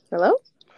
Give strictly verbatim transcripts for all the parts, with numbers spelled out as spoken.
Hello?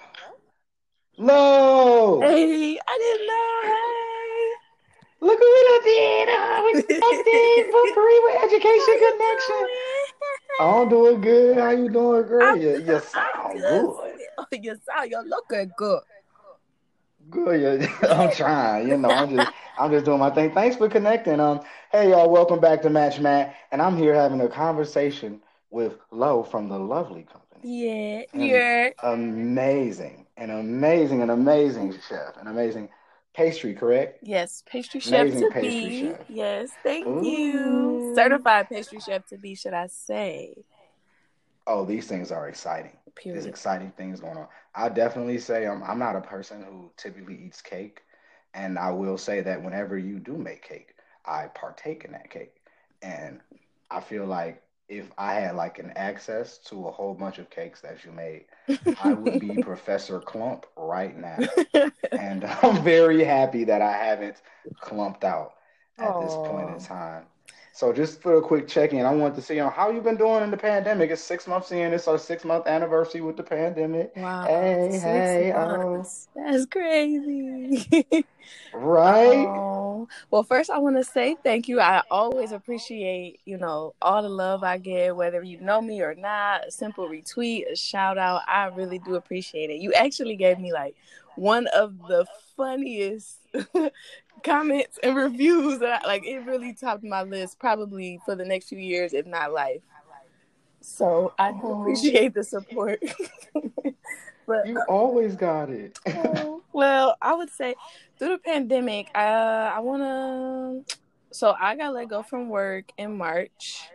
No! Hey, I Look who we done did! Uh, we didn't connected for know. free with How education you connection. I'm doing? doing good. How you doing, girl? I'm You, good. you I'm sound good. good. You sound you're looking good. Good. You, I'm trying. You know, I'm just I'm just doing my thing. Thanks for connecting. Um, hey y'all, welcome back to Match Matt, and I'm here having a conversation with Lo from the Lovely Company. Yeah, An yeah. amazing, an amazing, an amazing chef, an amazing pastry, correct? Yes, pastry chef Amazing to pastry be. chef. Yes, thank you. Ooh. Certified pastry chef to be, should I say? Oh, these things are exciting. There's Period. exciting things going on. I definitely say I'm I'm not a person who typically eats cake, and I will say that whenever you do make cake, I partake in that cake. And I feel like if I had like an access to a whole bunch of cakes that you made, I would be Professor Clump right now. And I'm very happy that I haven't clumped out at this point in Oh, time. So just for a quick check-in, I wanted to see, you know, how you been doing in the pandemic. It's six months in. It's our six month anniversary with the pandemic. wow. Hey, Six hey, oh, months. That's crazy. right? Oh, well, first I want to say thank you. I always appreciate, you know, all the love I get, whether you know me or not, a simple retweet, a shout out. I really do appreciate it. You actually gave me like one of the funniest comments and reviews that I, like it really topped my list probably for the next few years, if not life. So I do Oh, appreciate the support. But you always got it. oh, well, I would say through the pandemic, uh, I want to. So I got let go from work in March.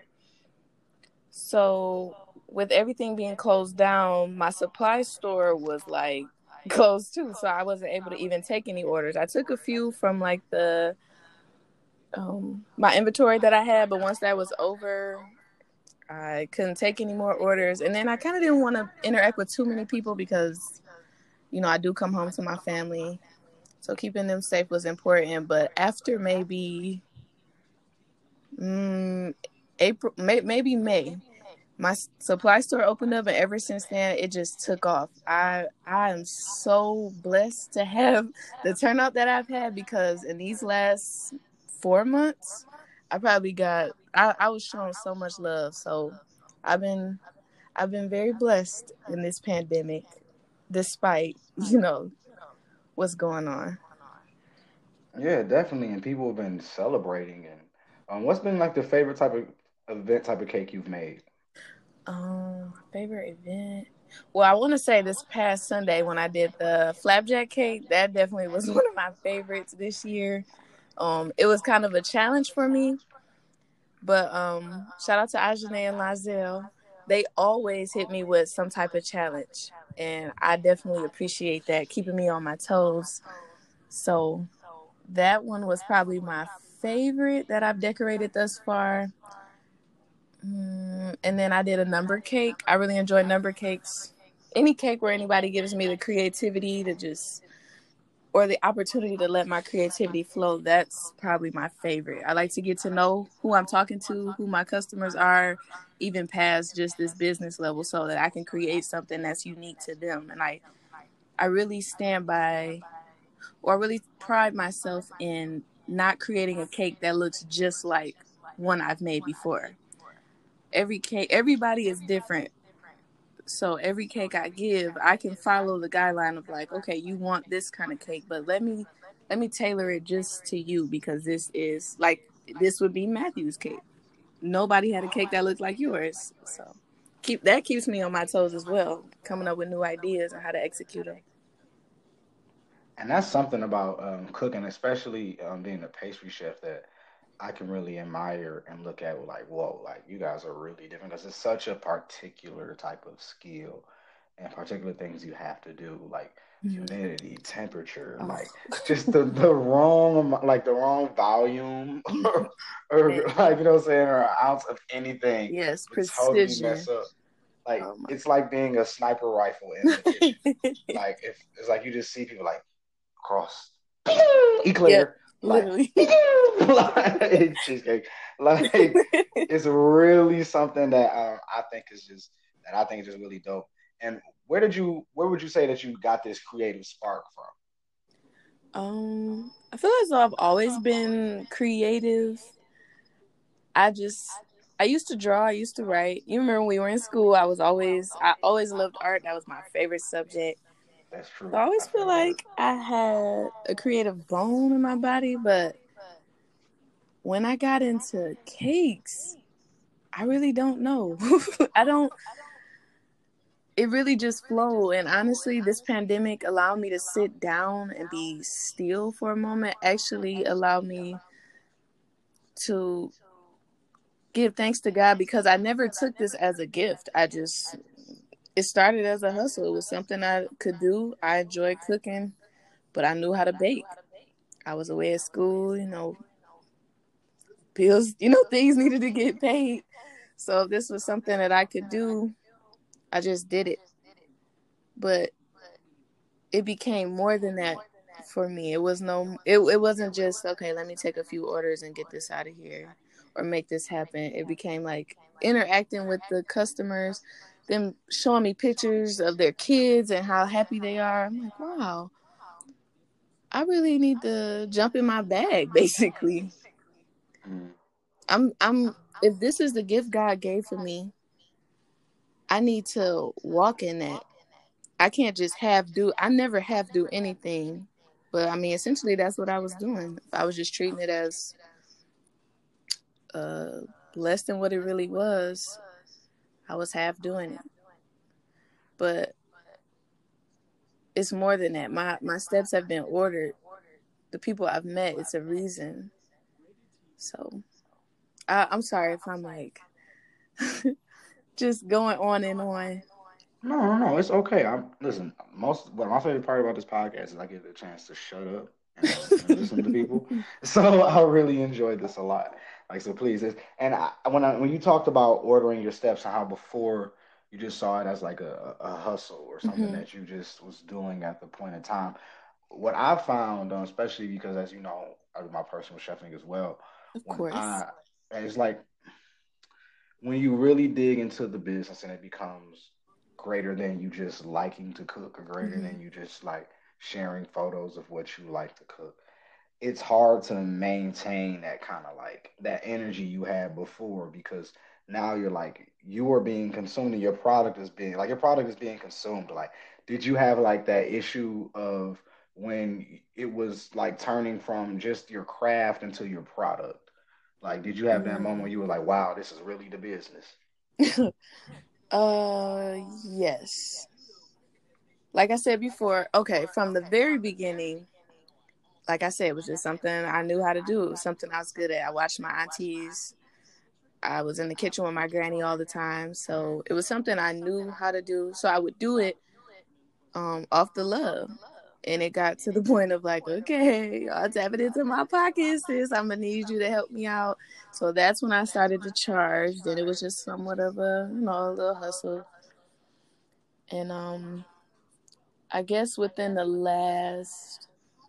So with everything being closed down, my supply store was like closed too. So I wasn't able to even take any orders. I took a few from like the um my inventory that I had, but once that was over, I couldn't take any more orders. And then I kind of didn't want to interact with too many people because you know I do come home to my family. So keeping them safe was important. But after maybe mm, April, may, maybe May, my supply store opened up, and ever since then, it just took off. I I am so blessed to have the turnout that I've had because in these last four months, I probably got I, I was shown so much love. So I've been I've been very blessed in this pandemic, despite you know what's going on. Yeah, definitely. And people have been celebrating. And um, what's been like the favorite type of event type of cake you've made? Um, favorite event. Well, I want to say this past Sunday when I did the flapjack cake, that definitely was one of my favorites this year. Um, it was kind of a challenge for me, but um, shout out to Ajane and Lizelle. They always hit me with some type of challenge, and I definitely appreciate that, keeping me on my toes. So that one was probably my favorite that I've decorated thus far. Mm, and then I did a number cake. I really enjoy number cakes. Any cake where anybody gives me the creativity to just, or the opportunity to let my creativity flow, that's probably my favorite. I like to get to know who I'm talking to, who my customers are, even past just this business level, so that I can create something that's unique to them. And I, I really stand by, or really pride myself in not creating a cake that looks just like one I've made before. Every cake, everybody is different. So every cake I give, I can follow the guideline of like, okay, you want this kind of cake, but let me let me tailor it just to you because this is like this would be Matthew's cake. Nobody had a cake that looked like yours. So keep that keeps me on my toes as well, coming up with new ideas and how to execute them. And that's something about um, cooking, especially um, being a pastry chef, that I can really admire and look at with like, whoa, like you guys are really different because it's such a particular type of skill and particular things you have to do, like Mhm. humidity, temperature, Oh, like just the, the wrong amou- like the wrong volume or, or man. like you know what I'm saying, or an ounce of anything Yes, would totally precision. mess up. Like Oh my it's like being a sniper rifle in the kitchen. god. Like if it's like you just see people like cross, Yep, eclair, like, literally. like cheesecake. Like it's really something that um, I think is just that I think is just really dope. And where did you where would you say that you got this creative spark from? Um, I feel as though I've always been creative. I just I used to draw, I used to write. You remember when we were in school, I was always I always loved art. That was my favorite subject. That's So true. I I always feel feel that. like I had a creative bone in my body, but when I got into cakes, I really don't know. I don't it really just flowed. And honestly, this pandemic allowed me to sit down and be still for a moment, actually allowed me to give thanks to God because I never took this as a gift. I just, it started as a hustle. It was something I could do. I enjoyed cooking, but I knew how to bake. I was away at school, you know, bills, you know, things needed to get paid. So if this was something that I could do, I just did it. But it became more than that for me. It was no, it, it wasn't just, okay, let me take a few orders and get this out of here or make this happen. It became like interacting with the customers, them showing me pictures of their kids and how happy they are. I'm like, wow, I really need to jump in my bag, basically. Mm. I'm, I'm, if this is the gift God gave for me, I need to walk in that. I can't just have do. I never have do anything, but I mean, essentially, that's what I was doing. I was just treating it as uh, less than what it really was. I was half doing it, but it's more than that. My my steps have been ordered. The people I've met, it's a reason. So I, I'm sorry if I'm like just going on and on. No, no, no. It's okay. I'm listen. Most what my favorite part about this podcast is I get the chance to shut up and, and listen to people. So I really enjoyed this a lot. Like so, please. It's, and I, when I when you talked about ordering your steps and how before you just saw it as like a, a hustle or something Hmm. that you just was doing at the point in time. What I found, um, especially because as you know, I do my personal chefing as well. Of When course. I it's like when you really dig into the business and it becomes greater than you just liking to cook or greater Hmm. than you just like sharing photos of what you like to cook, it's hard to maintain that kind of like that energy you had before because now you're like you are being consumed and your product is being like your product is being consumed. Like, did you have like that issue of when it was like turning from just your craft into your product? Like, did you have that moment where Mm. you were like, wow, this is really the business? uh, yes. Like I said before, okay, from the very beginning, like I said, it was just something I knew how to do. It was something I was good at. I watched my aunties. I was in the kitchen with my granny all the time. So it was something I knew how to do. So I would do it um, off the love. And it got to the point of like, okay, I'll tap it into my pockets, sis. I'm going to need you to help me out. So that's when I started to charge. Then it was just somewhat of a, you know, a little hustle. And um, I guess within the last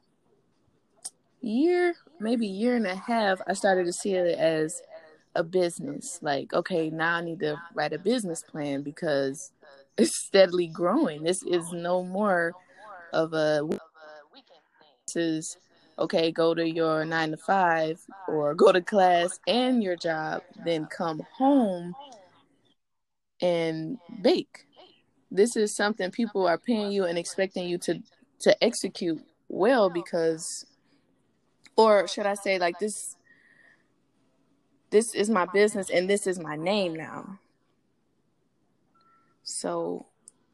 year, maybe year and a half, I started to see it as a business. Like, okay, now I need to write a business plan because it's steadily growing. This is no more of a this is okay, go to your nine to five or go to class and your job, then come home and bake. This is something people are paying you and expecting you to to execute well because, or should I say, like this this is my business and this is my name now. So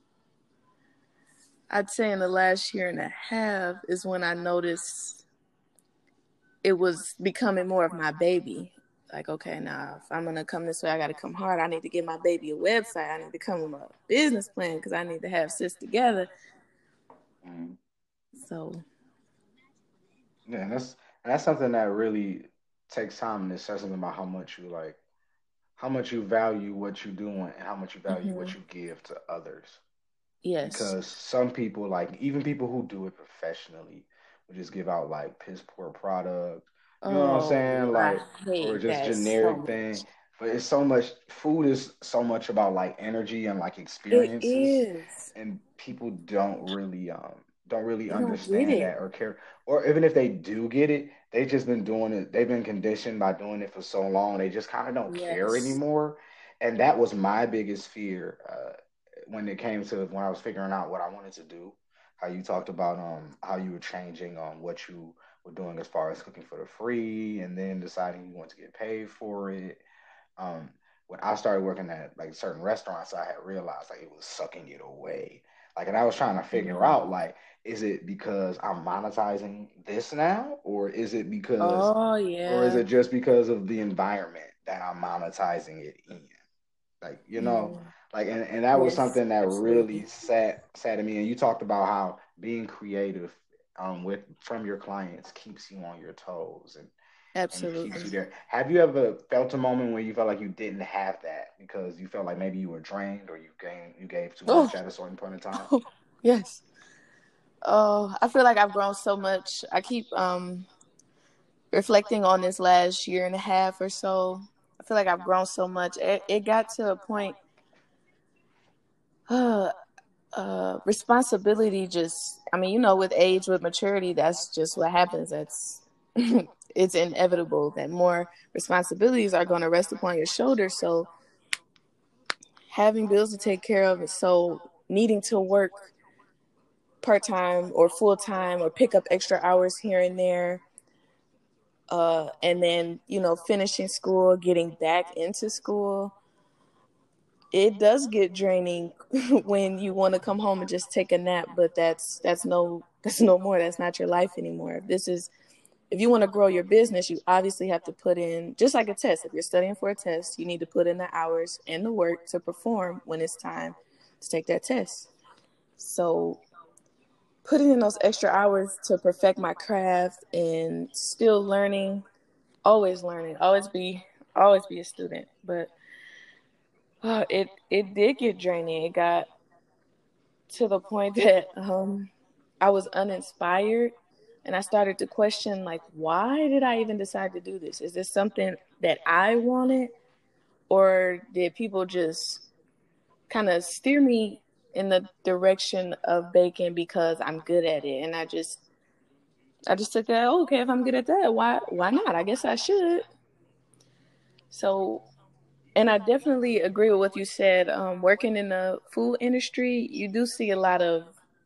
I'd say in the last year and a half is when I noticed it was becoming more of my baby. Like, okay, now if I'm gonna come this way, I gotta come hard. I need to give my baby a website. I need to come with a business plan because I need to have sis together. Mhm. So, Yeah, and that's and that's something that really takes time and it says something about how much you like how much you value what you do and how much you value mm-hmm. what you give to others. Yes. Because some people, like even people who do it professionally, will just give out like piss poor product. You know what I'm Oh, saying? I Like, or hate just that so generic thing. much. but it's so much. Food is so much about like energy and like It experiences, is. and people don't really um don't really They don't get understand it. that or care, or even if they do get it, they just been doing it. They've been conditioned by doing it for so long. They just kind of don't care Yes. anymore, and that was my biggest fear uh, when it came to when I was figuring out what I wanted to do. How you talked about um how you were changing on what you were doing as far as cooking for the free, and then deciding you want to get paid for it. um, when I started working at like certain restaurants, I had realized like it was sucking it away. Like, and I was trying to figure Mhm. out like, is it because I'm monetizing this now, or is it because, Oh or is yeah. it just because of the environment that I'm monetizing it in? Like, you know, Mm. like, and, and that was Yes, something that really absolutely. sat sat at me. And you talked about how being creative um with from your clients keeps you on your toes, and and keeps Absolutely. you there. Have you ever felt a moment where you felt like you didn't have that because you felt like maybe you were drained or you gained you gave too Oh, much at a certain point in time? yes. Oh, I feel like I've grown so much. I keep um reflecting on this last year and a half or so. I feel like I've grown so much. It, it got to a point uh uh responsibility just I mean, you know, with age, with maturity, that's just what happens. That's it's inevitable that more responsibilities are going to rest upon your shoulders. So having bills to take care of, so needing to work part time or full time or pick up extra hours here and there, uh, and then you know finishing school, getting back into school. It does get draining when you want to come home and just take a nap, but that's that's no that's no more. That's not your life anymore. If this is if you want to grow your business, you obviously have to put in, just like a test. If you're studying for a test, you need to put in the hours and the work to perform when it's time to take that test. So putting in those extra hours to perfect my craft and still learning, always learning, always be always be a student. But uh, it it did get draining. It got to the point that um I was uninspired, and I started to question like, why did I even decide to do this? Is this something that I wanted, or did people just kind of steer me in the direction of baking because I'm good at it? And I just I just took that, oh, okay, if I'm good at that, why why not? I guess I should. So, and I definitely agree with what you said. Um, working in the food industry, you do see a lot of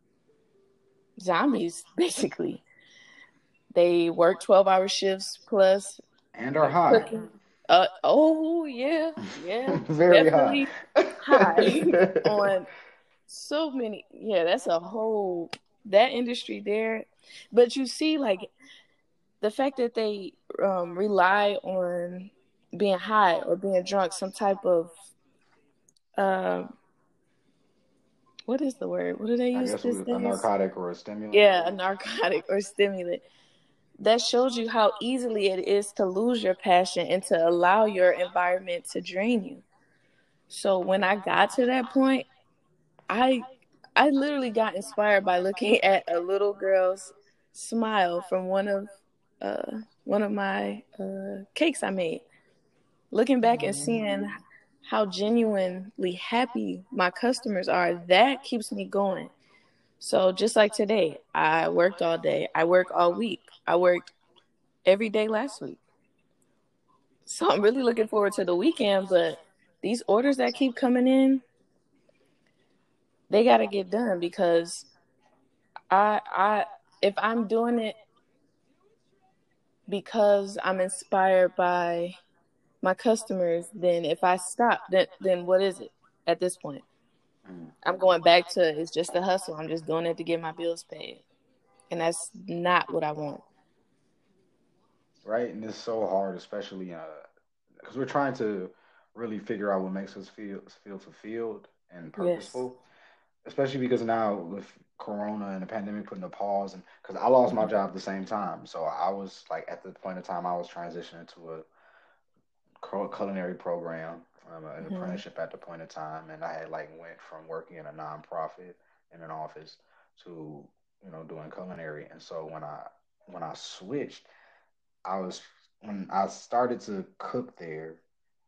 zombies, basically. They work twelve hour shifts plus And are are high. cooking. Uh, oh, yeah, yeah, Very high. definitely high on so many. Yeah, that's a whole, that industry there. But you see, like, the fact that they um, rely on being high or being drunk, some type of um, what is the word? What do they I use guess these with a days? narcotic or a stimulant. Yeah, a narcotic or stimulant. That shows you how easily it is to lose your passion and to allow your environment to drain you. So when I got to that point, I I literally got inspired by looking at a little girl's smile from one of uh one of my uh cakes I made. Looking back and seeing how genuinely happy my customers are, that keeps me going. So just like today, I worked all day. I work all week. I worked every day last week. So I'm really looking forward to the weekend, but these orders that keep coming in, they got to get done because I I if I'm doing it because I'm inspired by my customers, then if I stop, then then what is it at this point? Mm. I'm going back to it's just a hustle. I'm just doing it to get my bills paid. And that's not what I want. Right? And it's so hard, especially uh, because we're trying to really figure out what makes us feel feel fulfilled and Yes. purposeful. Especially because now with Corona and the pandemic putting a pause, and because I lost my Mhm. job at the same time, so I was like at the point of time I was transitioning to a culinary program, um, an Mhm. apprenticeship at the point of time, and I had like went from working in a nonprofit in an office to you know doing culinary, and so when I when I switched, I was when I started to cook there,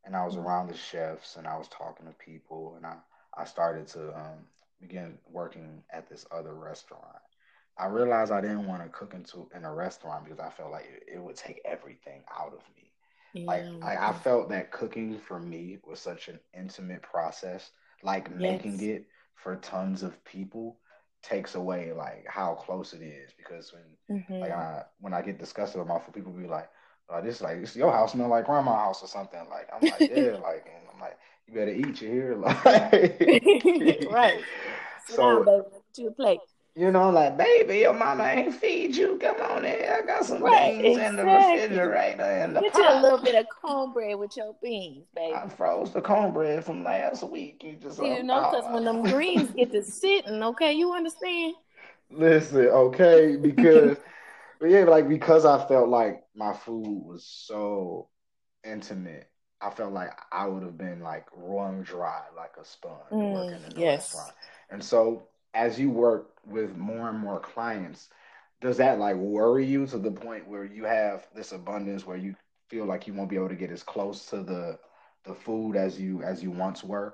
and I was around the chefs, and I was talking to people, and I I started to um, begin working at this other restaurant. I realized I didn't want to cook into in a restaurant because I felt like it, it would take everything out of me. Like Yeah. I, I felt that cooking for me was such an intimate process. Like making Yes. it for tons of people takes away like how close it is because when like Mm-hmm. I when I get disgusted with my food, people be like, oh, this like this your house smell like grandma's house or something. Like I'm like, yeah, like and I'm like, you better eat, you hear? Like Right. Sit down, so baby. Get you a plate. you know, like, baby, your mama ain't feed you. Come on in. I got some Right. beans in the Exactly. refrigerator in the Get you a pot. little bit of cornbread with your beans, I baby. froze the cornbread from last week. You just You um, know, because when them greens get to sitting, okay, you understand? listen, okay, because but yeah, like because I felt like my food was so intimate, I felt like I would have been like wrung dry like a sponge Mm, working in a yes. restaurant. And so as you work with more and more clients, does that like worry you to the point where you have this abundance where you feel like you won't be able to get as close to the the food as you as you once were?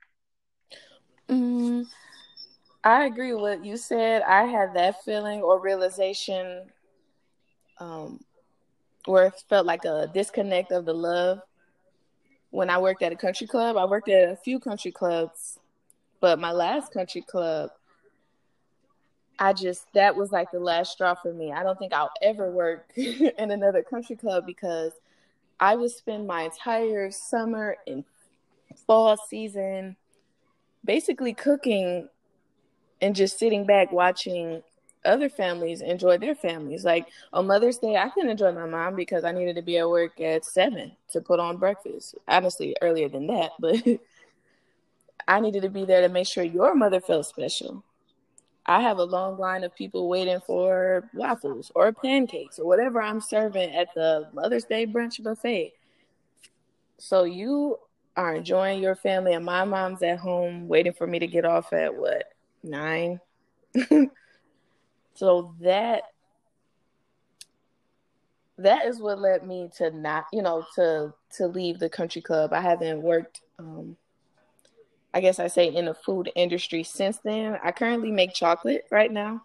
Mm, I agree with what you said. I had that feeling or realization um, where it felt like a disconnect of the love when I worked at a country club. I worked at a few country clubs, but my last country club, I just, that was like the last straw for me. I don't think I'll ever work in another country club because I would spend my entire summer and fall season basically cooking and just sitting back watching other families enjoy their families. Like on Mother's Day, I couldn't enjoy my mom because I needed to be at work at seven to put on breakfast. Honestly, earlier than that, but I needed to be there to make sure your mother felt special. I have a long line of people waiting for waffles or pancakes or whatever I'm serving at the Mother's Day brunch buffet. So you are enjoying your family, and my mom's at home waiting for me to get off at what, nine? So that that is what led me to not, you know, to to leave the country club. I haven't worked, um, I guess I say, in the food industry since then. I currently make chocolate right now.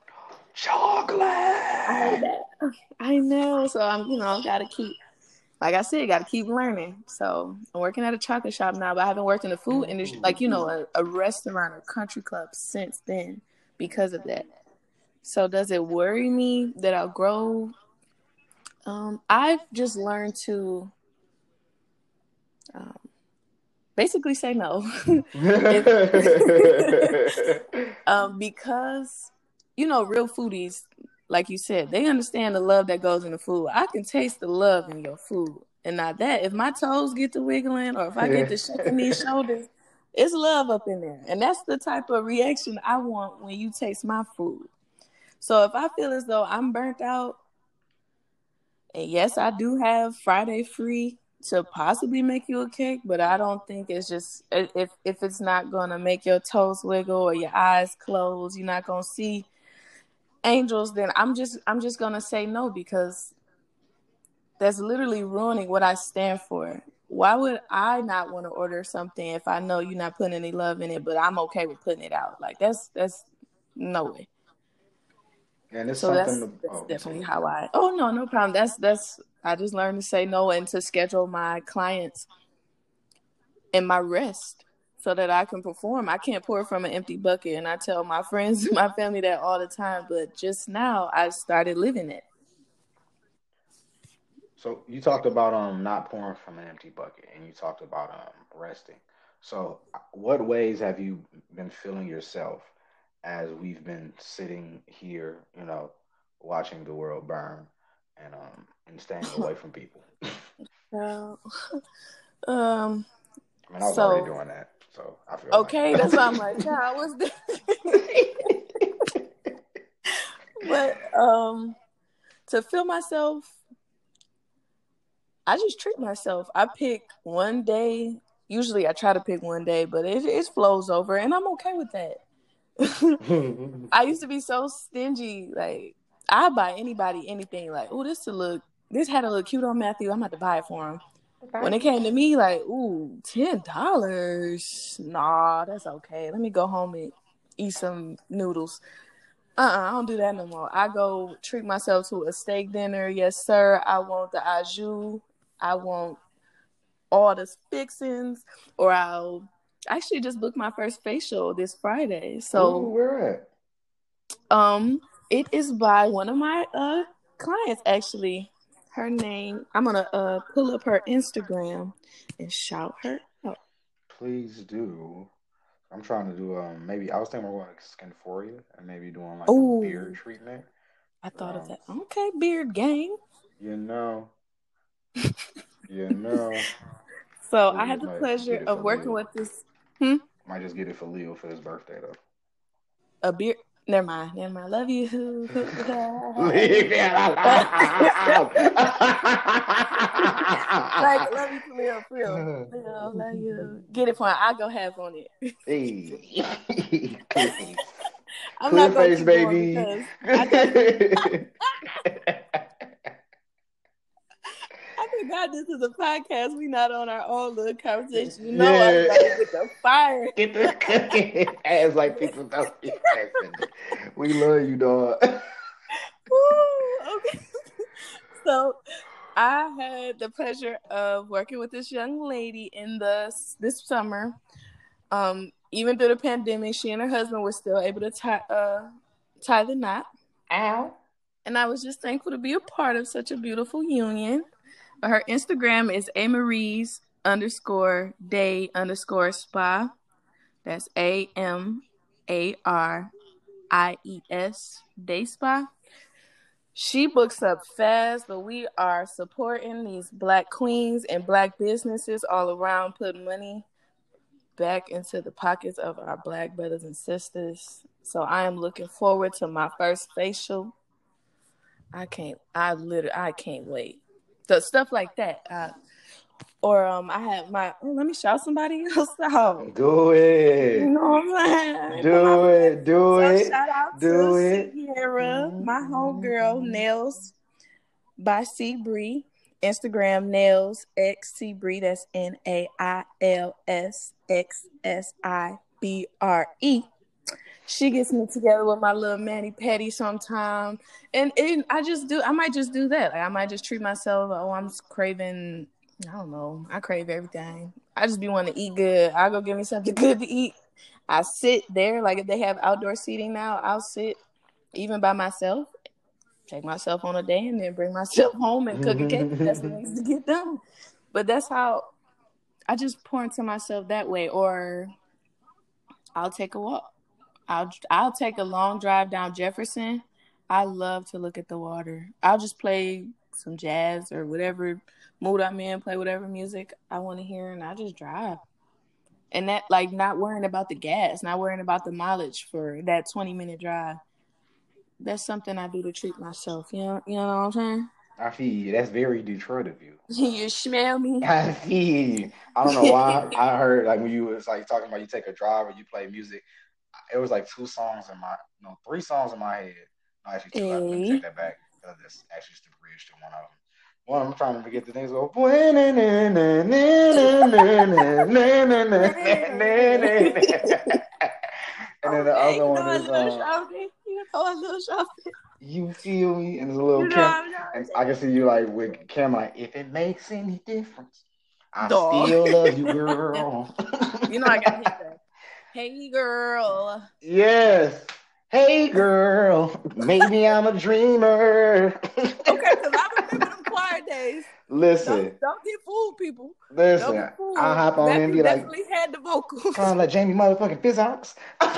I Chocolate. know. I know. So I'm, you know, gotta keep, like I said, gotta keep learning. So I'm working at a chocolate shop now, but I haven't worked in the food industry, like, you know, a, a restaurant or country club since then because of that. So does it worry me that I'll grow? Um, I've just learned to um, basically say no. if um, because you know, real foodies, like you said, they understand the love that goes in the food. I can taste the love in your food, and not that if my toes get to wiggling or if I get to shaking these shoulders, it's love up in there, and that's the type of reaction I want when you taste my food. So if I feel as though I'm burnt out, and yes, I do have Friday free to possibly make you a cake, but I don't think it's just if if it's not gonna make your toes wiggle or your eyes close, you're not gonna see angels. Then I'm just I'm just gonna say no because that's literally ruining what I stand for. Why would I not want to order something if I know you're not putting any love in it, but I'm okay with putting it out? Like that's that's no way. And it's So something that's to, that's oh, I'm definitely sorry. how I. Oh no, no problem. That's that's. I just learned to say no and to schedule my clients and my rest so that I can perform. I can't pour from an empty bucket, and I tell my friends and my family that all the time. But just now, I started living it. So you talked about um not pouring from an empty bucket, and you talked about um resting. So uh, what ways have you been feeling yourself as we've been sitting here, you know, watching the world burn and um and staying away from people? Uh, um. I mean, I was already So doing that, so I feel like you okay, that's why I'm like, child, what's this? But um, to feel myself, I just treat myself. I pick one day. Usually, I try to pick one day, but it it flows over, and I'm okay with that. know. I used to be so stingy. Like I buy anybody anything. Like, oh, this to look. This had a look cute on Matthew. I'm about to buy it for him. When it came to me, like, ooh, ten dollars. Nah, that's okay. Let me go home and eat some noodles. Uh-uh, I don't do that no more. I go treat myself to a steak dinner. Yes, sir. I want the au jus. I want all the fixings. Or I'll actually just book my first facial this Friday. So, ooh, where at? um, it is by one of my uh clients, actually. Her name, I'm gonna uh pull up her Instagram and shout her out. Please do. I'm trying to do um maybe I was thinking about going to Skinforia and maybe doing like a beard Oh, treatment. I thought of Um, that. Okay, beard gang. you know, you know. So I Leo had the might pleasure get it of for working Leo. with this. Hmm? Might just get it for Leo for his birthday though. A beard. Never mind. Never mind. Love you. Leave it alone. Like, love you for real, for real. Leo, love you. Get it for I go half on it. Hey, clear, I'm clear not gonna face, keep going baby. because I definitely I forgot this is a podcast. We not on our own little conversation. You know I was Yeah. about to get the fire. Get this cooking ass like people don't be listening. We love you, dog. Woo, okay. So I had the pleasure of working with this young lady in the this summer. Um, even through the pandemic, she and her husband were still able to tie uh tie the knot. Ow. And I was just thankful to be a part of such a beautiful union. Her Instagram is Amaries underscore day underscore spa. That's A M A R I E S day spa. She books up fast, but we are supporting these black queens and black businesses all around, putting money back into the pockets of our black brothers and sisters. So I am looking forward to my first facial. I can't, I literally, I can't wait. So stuff like that. Uh, or um, I have my, oh, let me shout somebody else out. Do You it. know what I'm saying? Put my Do friend. it. Do So it. shout out to Do it. Sierra, my homegirl, Mm-hmm. Nails by C Bree. Instagram Nails X C Bree. That's N A I L S X S I B R E. She gets me together with my little mani petty sometime, and, and I just do. I might just do that. Like I might just treat myself. Oh, I'm craving. I don't know. I crave everything. I just be wanting to eat good. I'll go get me something good to eat. I sit there. Like if they have outdoor seating now, I'll sit even by myself. Take myself on a day and then bring myself home and cook a cake. That's what needs to get done. But that's how I just pour into myself that way. Or I'll take a walk. I'll I'll take a long drive down Jefferson. I love to look at the water. I'll just play some jazz or whatever mood I'm in, play whatever music I want to hear, and I just drive. And that, like, not worrying about the gas, not worrying about the mileage for that twenty minute drive. That's something I do to treat myself. You know, you know what I'm saying? I feel you. That's very Detroit of you. You smell me? I feel you. I don't know why I heard like when you was like talking about you take a drive or you play music. It was like two songs in my no three songs in my head. No, actually two. Let me take Hey. that back. That's actually just the bridge to one of them. One, I'm trying to forget the things. Go. And then the Okay, other you one know a is little um, something. You know a little something. you feel me, and there's a little You know cam, I'm and not. I can see you like with Cam, like if it makes any difference, I Dog. still love you, girl. You know I gotta hit that. Hey girl. Yes. Hey, girl. Maybe I'm a dreamer. Okay, because I remember them choir days. Listen, Don't don't get fooled, people. Don't listen. get I fooled. hop on and Matthew be like, definitely had the vocals. sound like Jamie motherfucking Fizzox.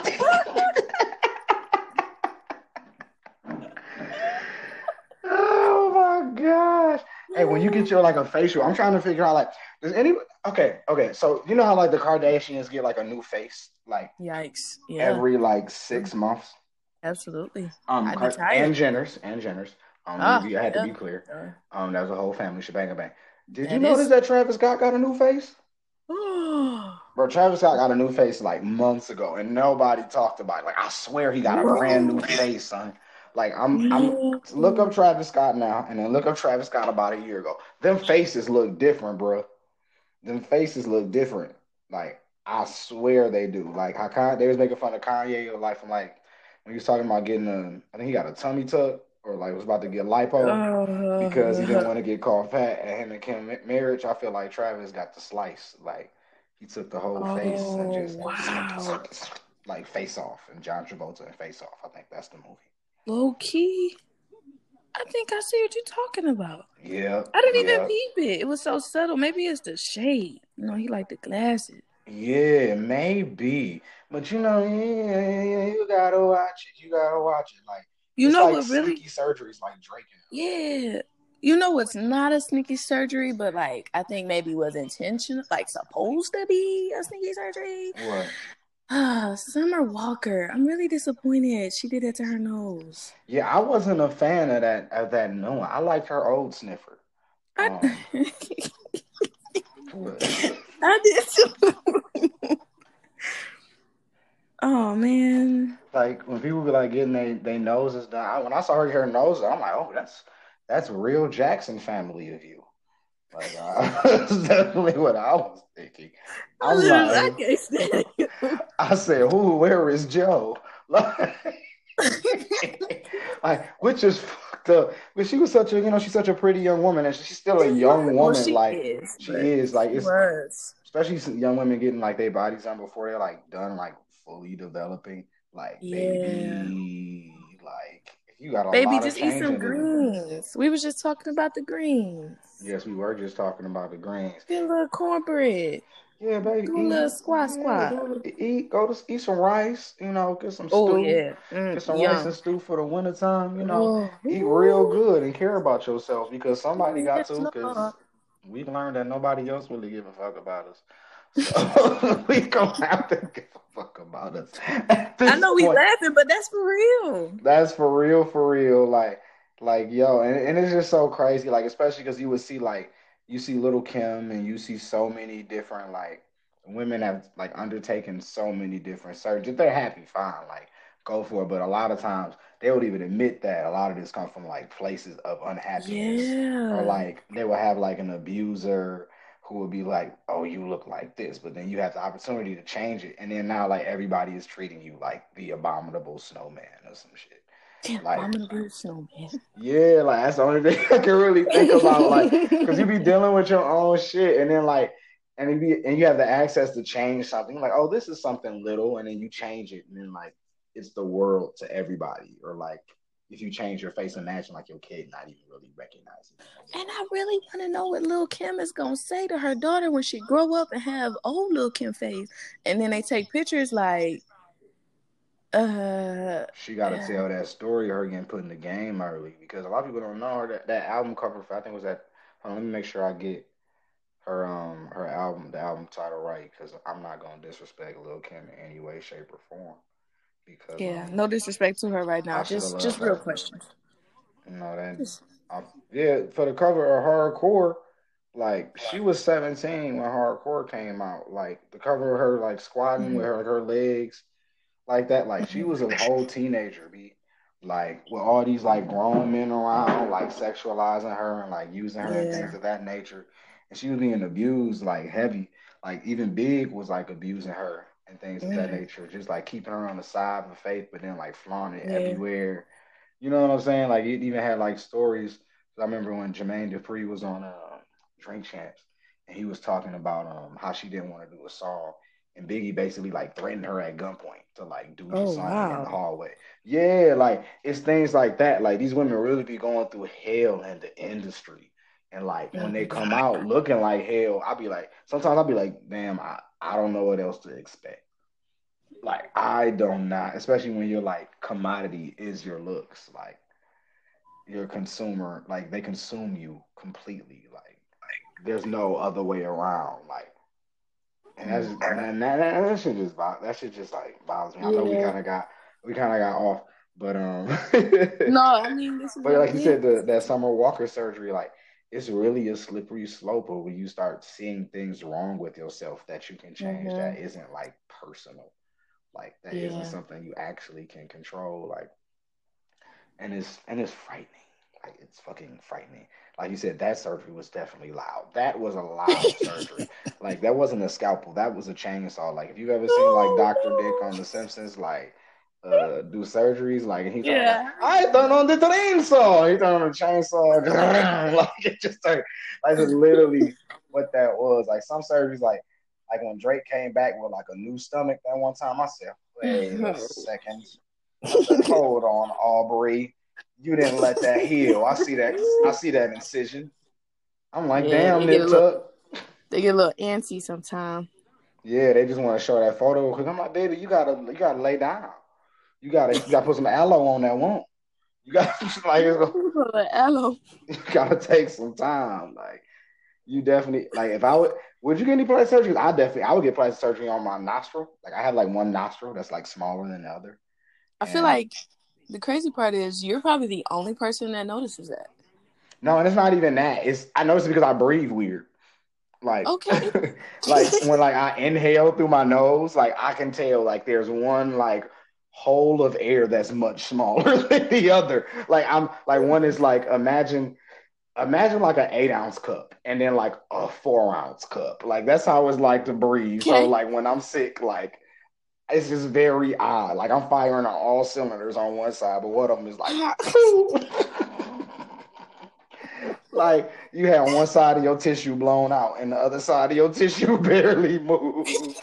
Oh my gosh. Hey, when you get your like a facial, I'm trying to figure out like, does any okay, okay. So you know how like the Kardashians get like a new face like Yikes. Yeah. every like six months? Absolutely. Um, I'd be Car- and tired. Jenners and Jenners. Um, let me Ah, be. I had to yeah. be clear. Uh, Um, that was a whole family shebang bang. Did you that notice is. that Travis Scott got a new face? Bro, Travis Scott got a new face like months ago, and nobody talked about it. Like, I swear he got a brand new Bro. face, son. Like, I'm, I'm. Look up Man. Travis Scott now, and then look up Travis Scott about a year ago. Them faces look different, bro. them faces look different. Like I swear they do. Like how Con- they was making fun of Kanye, like from like when he was talking about getting a, I think he got a tummy tuck or like was about to get lipo because he didn't Uh, want to get called fat. And him and Kim ma- marriage, I feel like Travis got the slice. Like he took the whole face and oh just wow. like Face Off and John Travolta and Face Off. I think that's the movie. Low key. I think I see what you're talking about. Yeah, I didn't even yeah. peep it. It was so subtle. Maybe it's the shade. You know, he like the glasses. Yeah, maybe. But you know, yeah, yeah, you gotta watch it. You gotta watch it. Like You it's know like what really? sneaky surgeries like Drake Yeah. You know what's not a sneaky surgery, but like I think maybe was intentional, like supposed to be a sneaky surgery. and them. What? Ah, Summer Walker. I'm really disappointed. She did that to her nose. Yeah, I wasn't a fan of that of that new one. I liked her old sniffer. I, Um but I did too. Oh man. like when people be like getting their they noses done, I, when I saw her get her nose done, I'm like, oh, that's that's real Jackson family of you. Like uh, that's definitely what I was thinking. I I'm literally I like, can't stand you. I said, who? Where is Joe? Like, like, which is fucked up. But she was such a, you know, she's such a pretty young woman, and she's still a young Well, woman. she Like, is, she but is. Like, she it's was. especially some young women getting like their bodies done before they're like done, like fully developing. Like, Yeah. baby, like you got a Baby, lot of just eat some changing to do. greens. We was just talking about the greens. Yes, we were just talking about the greens. Get a little cornbread. Yeah, baby, Do a eat. little squat Yeah, squat. do a little, eat. Go to eat some rice. You know, get some Oh stew. yeah. Mm, Get some rice and yum. stew for the wintertime. You know, Oh, eat real ooh. good and care about yourself because somebody got Yes, to. Lord. Because we learned that nobody else really give a fuck about us. So we gonna have to give a fuck about us at I this know we point. laughing, but that's for real. That's for real, for real. Like, like yo, and, and it's just so crazy. Like, especially because you would see like you see Little Kim, and you see so many different like women have like undertaken so many different surgeries. If they're happy, fine, like go for it. But a lot of times they would even admit that a lot of this comes from like places of unhappiness, or Yeah. like they will have like an abuser who would be like, "Oh, you look like this," but then you have the opportunity to change it, and then now like everybody is treating you like the abominable snowman or some shit. Damn, Like, I'm gonna be a snowman. yeah, like that's the only thing I can really think about. Like, cause you be dealing with your own shit, and then like, and you be, and you have the access to change something. Like, oh, this is something little, and then you change it, and then like, it's the world to everybody. Or like, if you change your face, imagine like your kid not even really recognizing you. And I really want to know what Lil Kim is gonna say to her daughter when she grow up and have old Lil Kim face, and then they take pictures like, uh, She got to uh tell that story of her getting put in the game early because a lot of people don't know her. That, that album cover, for, I think it was that. Hold on, let me make sure I get her um her album the album title right because I'm not gonna disrespect Lil Kim in any way, shape, or form because yeah, um no disrespect to her right I now. should have Just loved just real her. questions. You know that Just, um, yeah, for the cover of Hardcore, like she was seventeen when Hardcore came out. Like the cover of her like squatting with mhm. her her legs like that. Like she was a whole teenager, be like with all these like grown men around, like sexualizing her and like using her and Yeah. things of that nature. And she was being abused like heavy. Like even Big was like abusing her and things of that Mm, nature, just like keeping her on the side of faith, but then like flaunting it yeah. everywhere. You know what I'm saying? Like it even had like stories. I remember when Jermaine Dupri was on uh, Drink Champs, and he was talking about um how she didn't want to do a song, and Biggie basically like threatened her at gunpoint to like do the Oh song in the wow. hallway. Yeah, like it's things like that. Like these women really be going through hell in the industry. And like when they Mhm. come out looking like hell, I'll be like, sometimes I'll be like, damn, I, I don't know what else to expect. Like I do not, especially when you're like commodity is your looks. Like you're a consumer, like they consume you completely. Like there's no other way around. Like and that's Mm. and that, that, that shit just bo- that shit just like bothers me. I know we Yeah. kind of got we kind of got off, but um, No, I mean this is but what like it you said, the is. that Summer Walker surgery, like it's really a slippery slope of when you start seeing things wrong with yourself that you can change. That Mhm. isn't like personal, like that isn't Yeah. something you actually can control. Like and it's and it's frightening. like it's fucking frightening. Like you said, that surgery was definitely loud. That was a loud surgery. Like that wasn't a scalpel. That was a chainsaw. Like if you've ever seen like No, Doctor Dick no. on The Simpsons, like uh do surgeries, like and he talking about Yeah. I turn on the chainsaw. He turned on the chainsaw. Like it just turned, like it's literally what that was. Like some surgeries, like like when Drake came back with like a new stomach that one time, I said, wait a second. I said, hold on, Aubrey. You didn't let that heal. I see that. I see that incision. I'm like, Yeah, damn, they get a Nip little Tuck. they get a little antsy sometimes. Yeah, they just want to show that photo because I'm like, baby, you gotta, you gotta lay down. You gotta, you gotta put some aloe on that wound. You got like, it's gonna, Aloe. you gotta take some time. Like, you definitely, like, if I would, would you get any plastic surgery? I definitely, I would get plastic surgery on my nostril. Like, I have like one nostril that's like smaller than the other, I feel and like the crazy part is you're probably the only person that notices that. no, and it's not even that. It's I noticed it because I breathe weird. Like Okay. like when like I inhale through my nose, like I can tell like there's one like hole of air that's much smaller than the other. Like I'm like one is like imagine imagine like an eight ounce cup and then like a four ounce cup. Like that's how it's like to breathe. So Okay. like when I'm sick, like it's just very odd. Like I'm firing on all cylinders on one side, but one of them is like like you have one side of your tissue blown out and the other side of your tissue barely moves.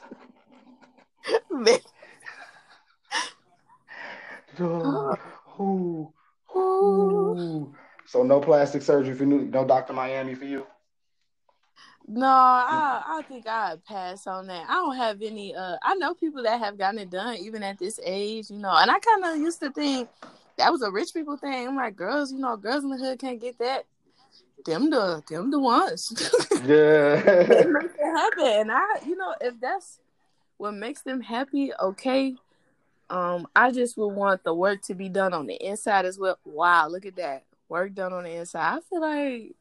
Oh, who, who? So no plastic surgery for you, no Doctor Miami for you. No, I I think I'd pass on that. I don't have any. Uh, I know people that have gotten it done even at this age, you know. And I kind of used to think that was a rich people thing. I'm like, girls, you know, girls in the hood can't get that. Them the them the ones. They Yeah. make it happen, and I, you know, if that's what makes them happy, okay. Um, I just would want the work to be done on the inside as well. Wow, look at that work done on the inside. I feel like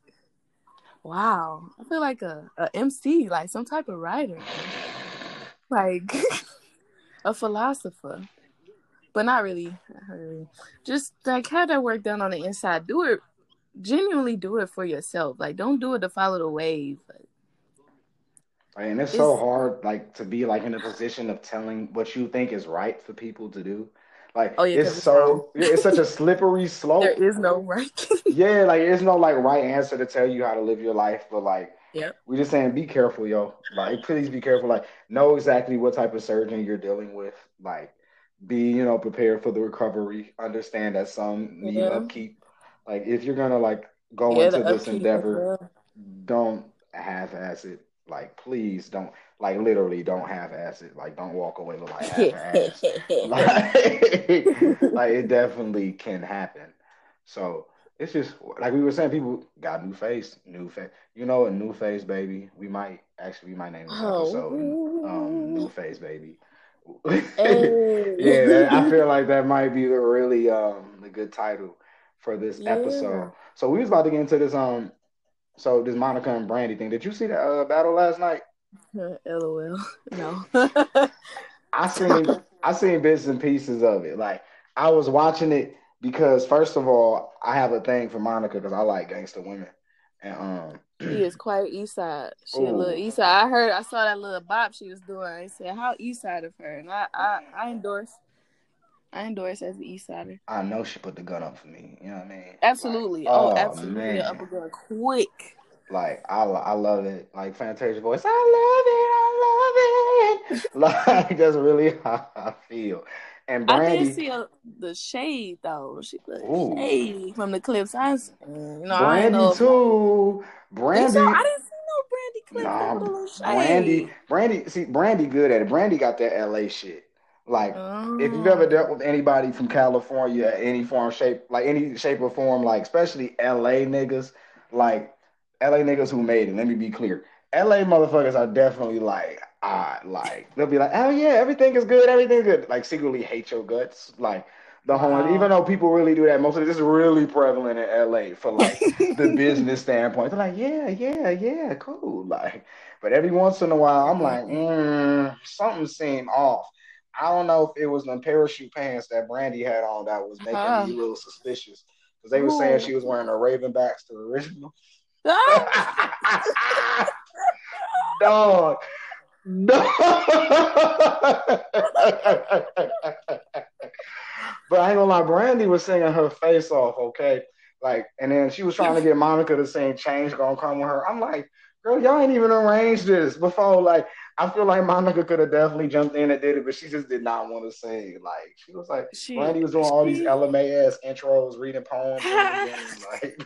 wow, I feel like a, a M C, like some type of writer, like a philosopher, but not really. Not really. Just like have that work done on the inside. Do it genuinely. Do it for yourself. Like don't do it to follow the wave. Like, And it's so it's hard, like to be like in a position of telling what you think is right for people to do. Like oh yeah, it's because it's wrong. so, it's such a slippery There slope. is no right. Yeah, like there's no like right answer to tell you how to live your life, but like Yep. we just saying be careful, yo. Like please be careful. Like know exactly what type of surgeon you're dealing with. Like be, you know, prepared for the recovery. Understand that some need Yeah. upkeep. Like if you're gonna like go Yeah, into the this upkeep as endeavor, well. don't half-ass it. Like please don't like literally don't half-ass it. Like don't walk away with like half-ass. Like like it definitely can happen. So it's just like we were saying, people got new face, new face. You know, a new face, baby. We might actually we might name this episode um "New Oh. Face, Baby." Yeah, that, I Hey. feel like that might be the really um the good title for this Yeah. episode. So we was about to get into this um so this Monica and Brandy thing. Did you see the uh, battle last night? LOL. No. I seen I seen bits and pieces of it. Like I was watching it because first of all, I have a thing for Monica because I like gangster women. And She um is quite east side. She a little oh, east side. I heard I saw that little bop she was doing. I said, how east side of her? And I, I, I endorse I endorse as an east sider. I know she put the gun up for me. You know what I mean? Like, Absolutely. Oh, oh absolutely the man. upper gun quick. Like I, I love it. Like Fantasia voice, I love it, I love it. Like that's really how I feel. And I did Brandy, see a, the shade though. She put ooh, shade from the clips. I, was, you know, I ain't Brandy know if too. think so. I Brandy, didn't see no Brandy clips that with nah, a little Brandy, shade. Brandy. See, Brandy good at it. Brandy got that L A shit. Like, if you've ever dealt Oh, with anybody from California, any form, shape, like any shape or form, like especially L A niggas, like L A niggas who made it. Let me be clear. L A motherfuckers are definitely like, ah, like they'll be like, oh yeah, everything is good, everything's good. Like secretly hate your guts, like the whole. Even wow. though people really do that, most of this is really prevalent in L A for like the business standpoint. They're like, yeah, yeah, yeah, cool. Like, but every once in a while, I'm like, mm, something seemed off. I don't know if it was the parachute pants that Brandy had on that was making me Huh. a little suspicious. because they were saying Who? she was wearing a Ravenbacks the original. Dog. No. But I ain't gonna lie, Brandy was singing her face off, okay? Like, and then she was trying to get Monica to sing Change Gonna Come with her. I'm like, girl, y'all ain't even arranged this before. Like, I feel like Monica could have definitely jumped in and did it, but she just did not want to sing. Like, she was like, she, Brandy was doing all these she... L M A ass intros, reading poems in the beginning. Like,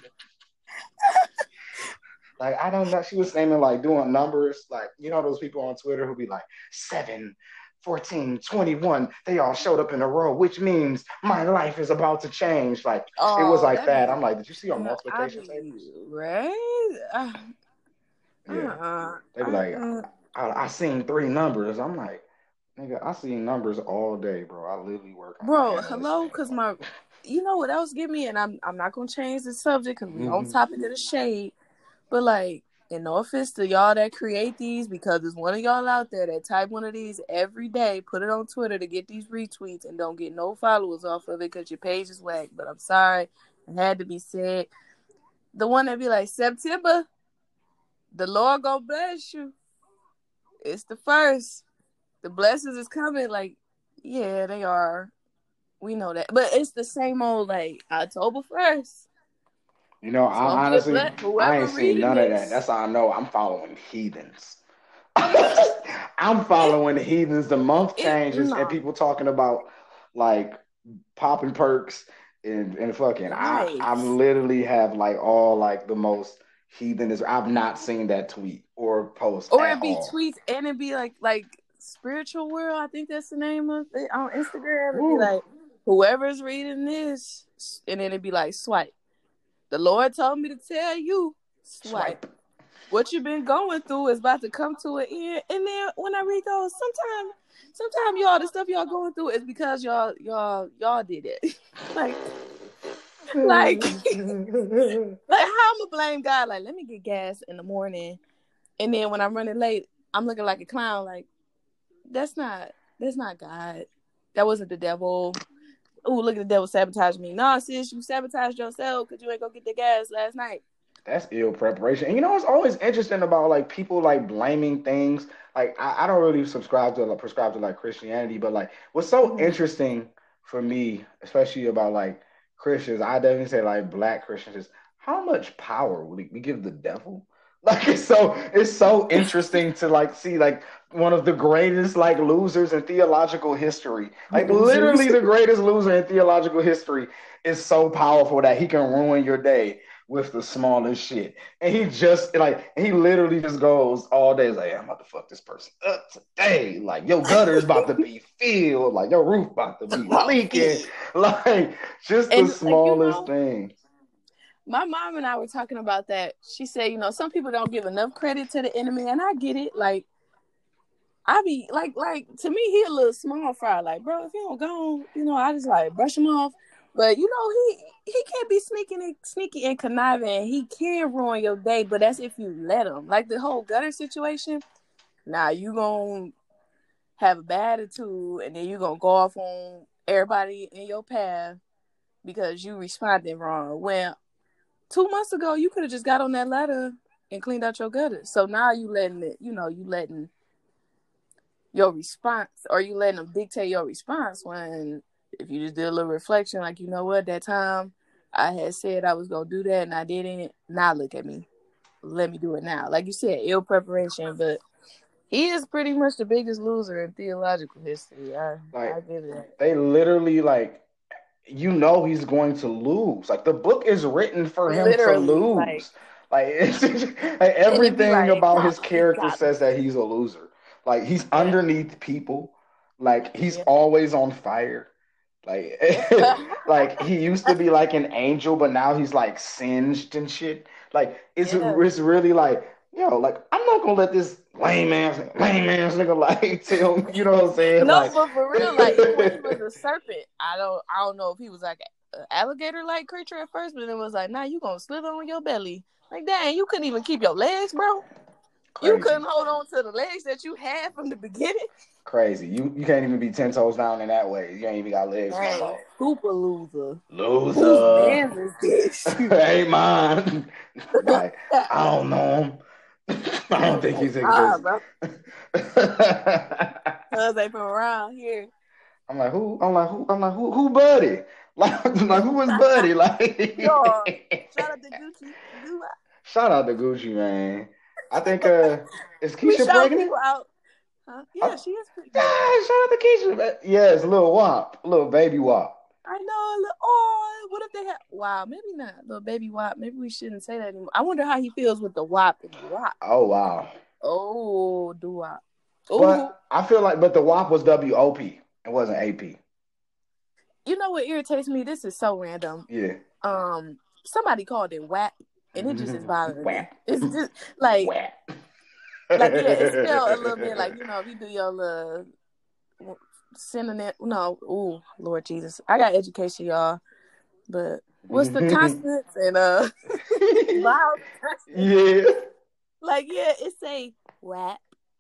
like, I don't know. She was naming, like, doing numbers. Like, you know, those people on Twitter who be like, seven, fourteen, twenty-one, they all showed up in a row, which means my life is about to change. Like, it was Oh, like that that. be, I'm like, did you see your you know, I multiplication be, tables? right? Uh, Yeah. uh, They be like, uh, I, I seen three numbers. I'm like, nigga, I seen numbers all day, bro. I literally work on an bro, analyst hello, thing. because Like, my, you know what else get me, and I'm I'm not gonna change the subject because we on topic of the shade, but like, and no offense to y'all that create these, because there's one of y'all out there that type one of these every day, put it on Twitter to get these retweets and don't get no followers off of it because your page is whack. But I'm sorry, it had to be said. The one that be like, September, the Lord gonna bless you. It's the first. The blessings is coming. Like, yeah, they are. We know that. But it's the same old, like, October first. you know, It's I gonna be a honestly, bless. I Whoever ain't seen reading none of that. this. That's how I know I'm following heathens. I'm following the heathens. The month It, changes and no. people talking about like popping perks and, and fucking. I Right. I'm literally have like all like the most heathenism. I've not seen that tweet or post Or at it be all. tweets and it be like, like, Spiritual World. I think that's the name of it on Instagram. It'd be Woo. like, whoever's reading this. And then it'd be like, swipe. The Lord told me to tell you, swipe. Swipe. What you've been going through is about to come to an end. And then when I read those, sometimes, sometimes y'all, the stuff y'all going through is because y'all, y'all, y'all did it. like, like, like how I'ma blame God? Like, let me get gas in the morning, and then when I'm running late, I'm looking like a clown. Like, that's not, that's not God. That wasn't the devil. Ooh, look at the devil sabotage me. Nah, sis, you sabotaged yourself because you ain't go get the gas last night. That's ill preparation. And you know what's always interesting about like people like blaming things. Like I, I don't really subscribe to like prescribe to like Christianity, but like what's so Mm-hmm. interesting for me, especially about like Christians, I definitely say like black Christians, is how much power would we give the devil? Like it's so it's so interesting to like see like one of the greatest like losers in theological history. Like Losers. literally the greatest loser in theological history is so powerful that he can ruin your day with the smallest shit. And he just like he literally just goes all day like, I'm about to fuck this person up today. Like your gutter is about to be filled, like your roof about to be leaking. Like just the And like, you smallest know, thing. my mom and I were talking about that. She said, you know, some people don't give enough credit to the enemy, and I get it. Like, I be like, like to me, he a little small fry. Like, bro, if you don't go, you know, I just like brush him off. But you know, he he can't be sneaking and sneaky and conniving. He can ruin your day, but that's if you let him. Like the whole gutter situation. Now you gonna have a bad attitude, and then you gonna go off on everybody in your path because you responded wrong. Well, two months ago, you could have just got on that ladder and cleaned out your gutters. So now you letting it, you know, you letting your response, or you letting them dictate your response when if you just did a little reflection, like, you know what, that time I had said I was going to do that and I didn't. Now look at me. Let me do it now. Like you said, ill preparation, but he is pretty much the biggest loser in theological history. I, I Like give it that. they literally like you know he's going to lose. Like the book is written for him to Literally, like, lose. Like, it's, like and it'd be everything like, about his God, character God. says that he's a loser. Like he's Yeah. underneath people. Like he's Yeah. always on fire. Like like he used to be like an angel, but now he's like singed and shit. Like it's Yeah. it's really like yo, like I'm not gonna let this lame ass lame ass nigga like tell me, you know what I'm saying? No, Like but for real, like even when he was a serpent, I don't, I don't know if he was like an alligator-like creature at first, but it was like, nah, you gonna slither on your belly. Like, dang, you couldn't even keep your legs, bro. You Crazy. couldn't hold on to the legs that you had from the beginning. Crazy. You you can't even be ten toes down in that way. You ain't even got legs no Dang, more. super loser. Whose Loser. man is this? Ain't mine. Like, I don't know him. I don't think Like, he's nah, exist. bro. Cause they from around here. I'm like, who? I'm like, who? I'm like, who? Who, buddy? Like, like who is buddy? Yo, Like, shout out to Gucci. Do I- shout out to Gucci, man. I think, uh, is We Keisha shout pregnant? people out. Huh? I, Yeah, she is pregnant. yeah, shout out to Keisha, man. Yes, little Wop, little baby Wop. I know. Look, oh, what if they have? Wow, maybe not. Little baby W A P. Maybe we shouldn't say that anymore. I wonder how he feels with the W A P and the W A P. Oh wow. Oh, do W A P. Oh, But I feel like, but the W A P was W O P. It wasn't A P. you know what irritates me? This is so random. Yeah. Um, somebody called it W A P, and it just is bothering me. Whap. It's just like, Whap. like yeah, it's spelled a little bit like, you know, if you do your little synonym. No, ooh, Lord Jesus, I got education, y'all. But what's the consonants and uh vowels? Yeah. Like, yeah, it say W A P,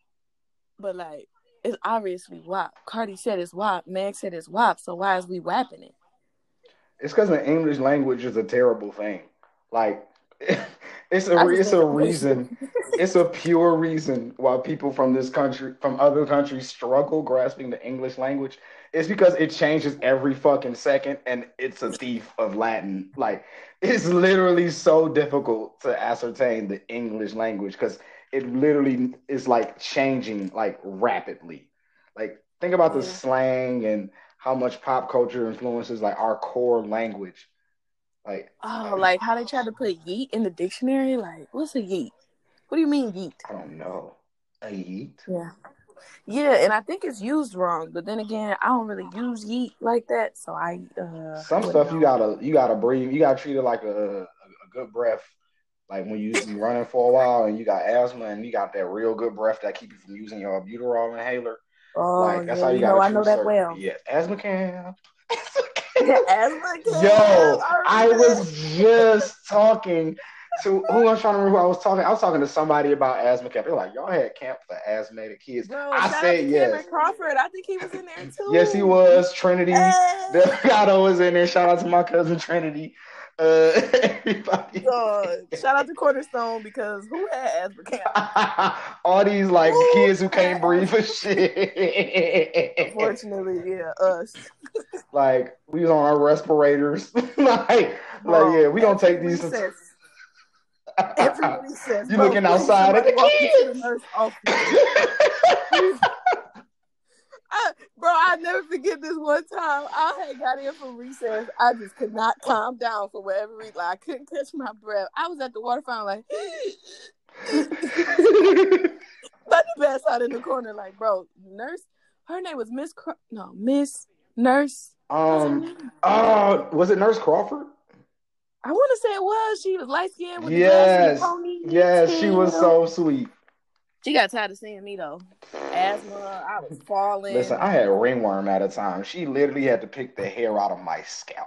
but like it's obviously W A P. Cardi said it's W A P. Meg said it's W A P. So why is we WAPing it? It's because the English language is a terrible thing. Like, it's a I just it's think a it's reason. It's a pure reason why people from this country, from other countries, struggle grasping the English language. It's because it changes every fucking second, and it's a thief of Latin. Like, it's literally so difficult to ascertain the English language because it literally is like changing like rapidly. Like, think about the yeah. slang and how much pop culture influences like our core language. Like, Oh, like how they tried to put yeet in the dictionary? Like, what's a yeet? What do you mean yeet? I don't know. A yeet? Yeah. Yeah, and I think it's used wrong. But then again, I don't really use yeet like that, so I uh Some wouldn't stuff you know. gotta you gotta breathe. You gotta treat it like a, a, a good breath. Like when you used to be running for a while and you got asthma and you got that real good breath that keep you from using your albuterol inhaler. Oh Like that's yeah, how you you know gotta I know treat that certain. well. Yeah, asthma can. Asthma cam. Yo, I I remember was that. just talking to who I'm trying to remember who I was talking. I was talking to somebody about asthma camp. They're like, y'all had camp for asthmatic kids. Bro, I shout out to said yes. Cameron Crawford. I think he was in there Yes, he too. was. Trinity Hey. Delgado was in there. Shout out to my cousin Trinity. Uh, everybody. Uh, shout out to Cornerstone because who had asthma camp? All these like Who kids who can't had breathe for asthma? shit. Unfortunately, yeah, us. Like we was on our respirators. like, like Bro, yeah, we gonna every take these. recess. Every recess, You bro. looking Please, outside at somebody the walk me to the kids. nurse office. I, bro, I'll never forget this one time. I had got in from recess. I just could not calm down for whatever reason. Like, I couldn't catch my breath. I was at the water fountain, like, let me pass out in the corner, like, bro, nurse. Her name was Miss. Cro- no, Miss Nurse. What's her um. name? Oh, was it Nurse Crawford? I want to say it was. She was light skinned with the glasses and the Yes, yes, she was ponytail. so sweet. She got tired of seeing me though. Asthma. I was Listen, falling. I had ringworm at a time. She literally had to pick the hair out of my scalp.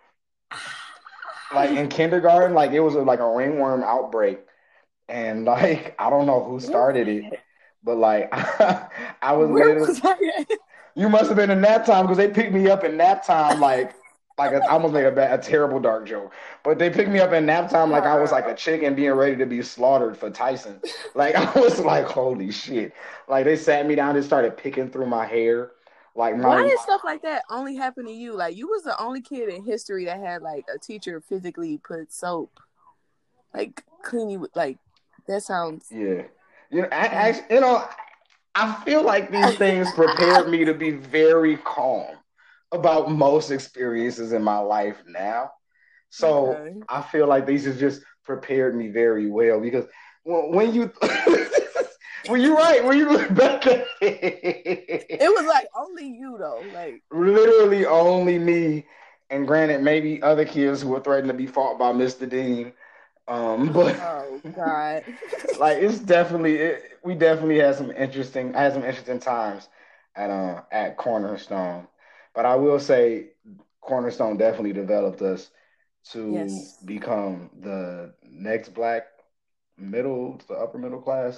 Like in kindergarten, like it was a, like a ringworm outbreak, and like I don't know who started it, but like I was Where literally. was I at? You must have been in nap time because they picked me up in nap time like like a, I almost made a, bad, a terrible dark joke, but they picked me up in nap time like I was like a chicken being ready to be slaughtered for Tyson. Like I was like, holy shit! Like they sat me down and started picking through my hair. Like my Why did stuff like that only happen to you? Like you was the only kid in history that had like a teacher physically put soap, like clean you. Like that sounds. yeah, you know, I, I you know, I feel like these things prepared me to be very calm about most experiences in my life now. So Okay. I feel like these have just prepared me very well because when, when you when you right when you look back at it, It was like only you though. Like literally only me, and granted maybe other kids who were threatened to be fought by Mister Dean. Um, but oh god. like it's definitely it, we definitely had some interesting I had some interesting times at uh at Cornerstone. But I will say Cornerstone definitely developed us to Yes. become the next black middle to upper middle class.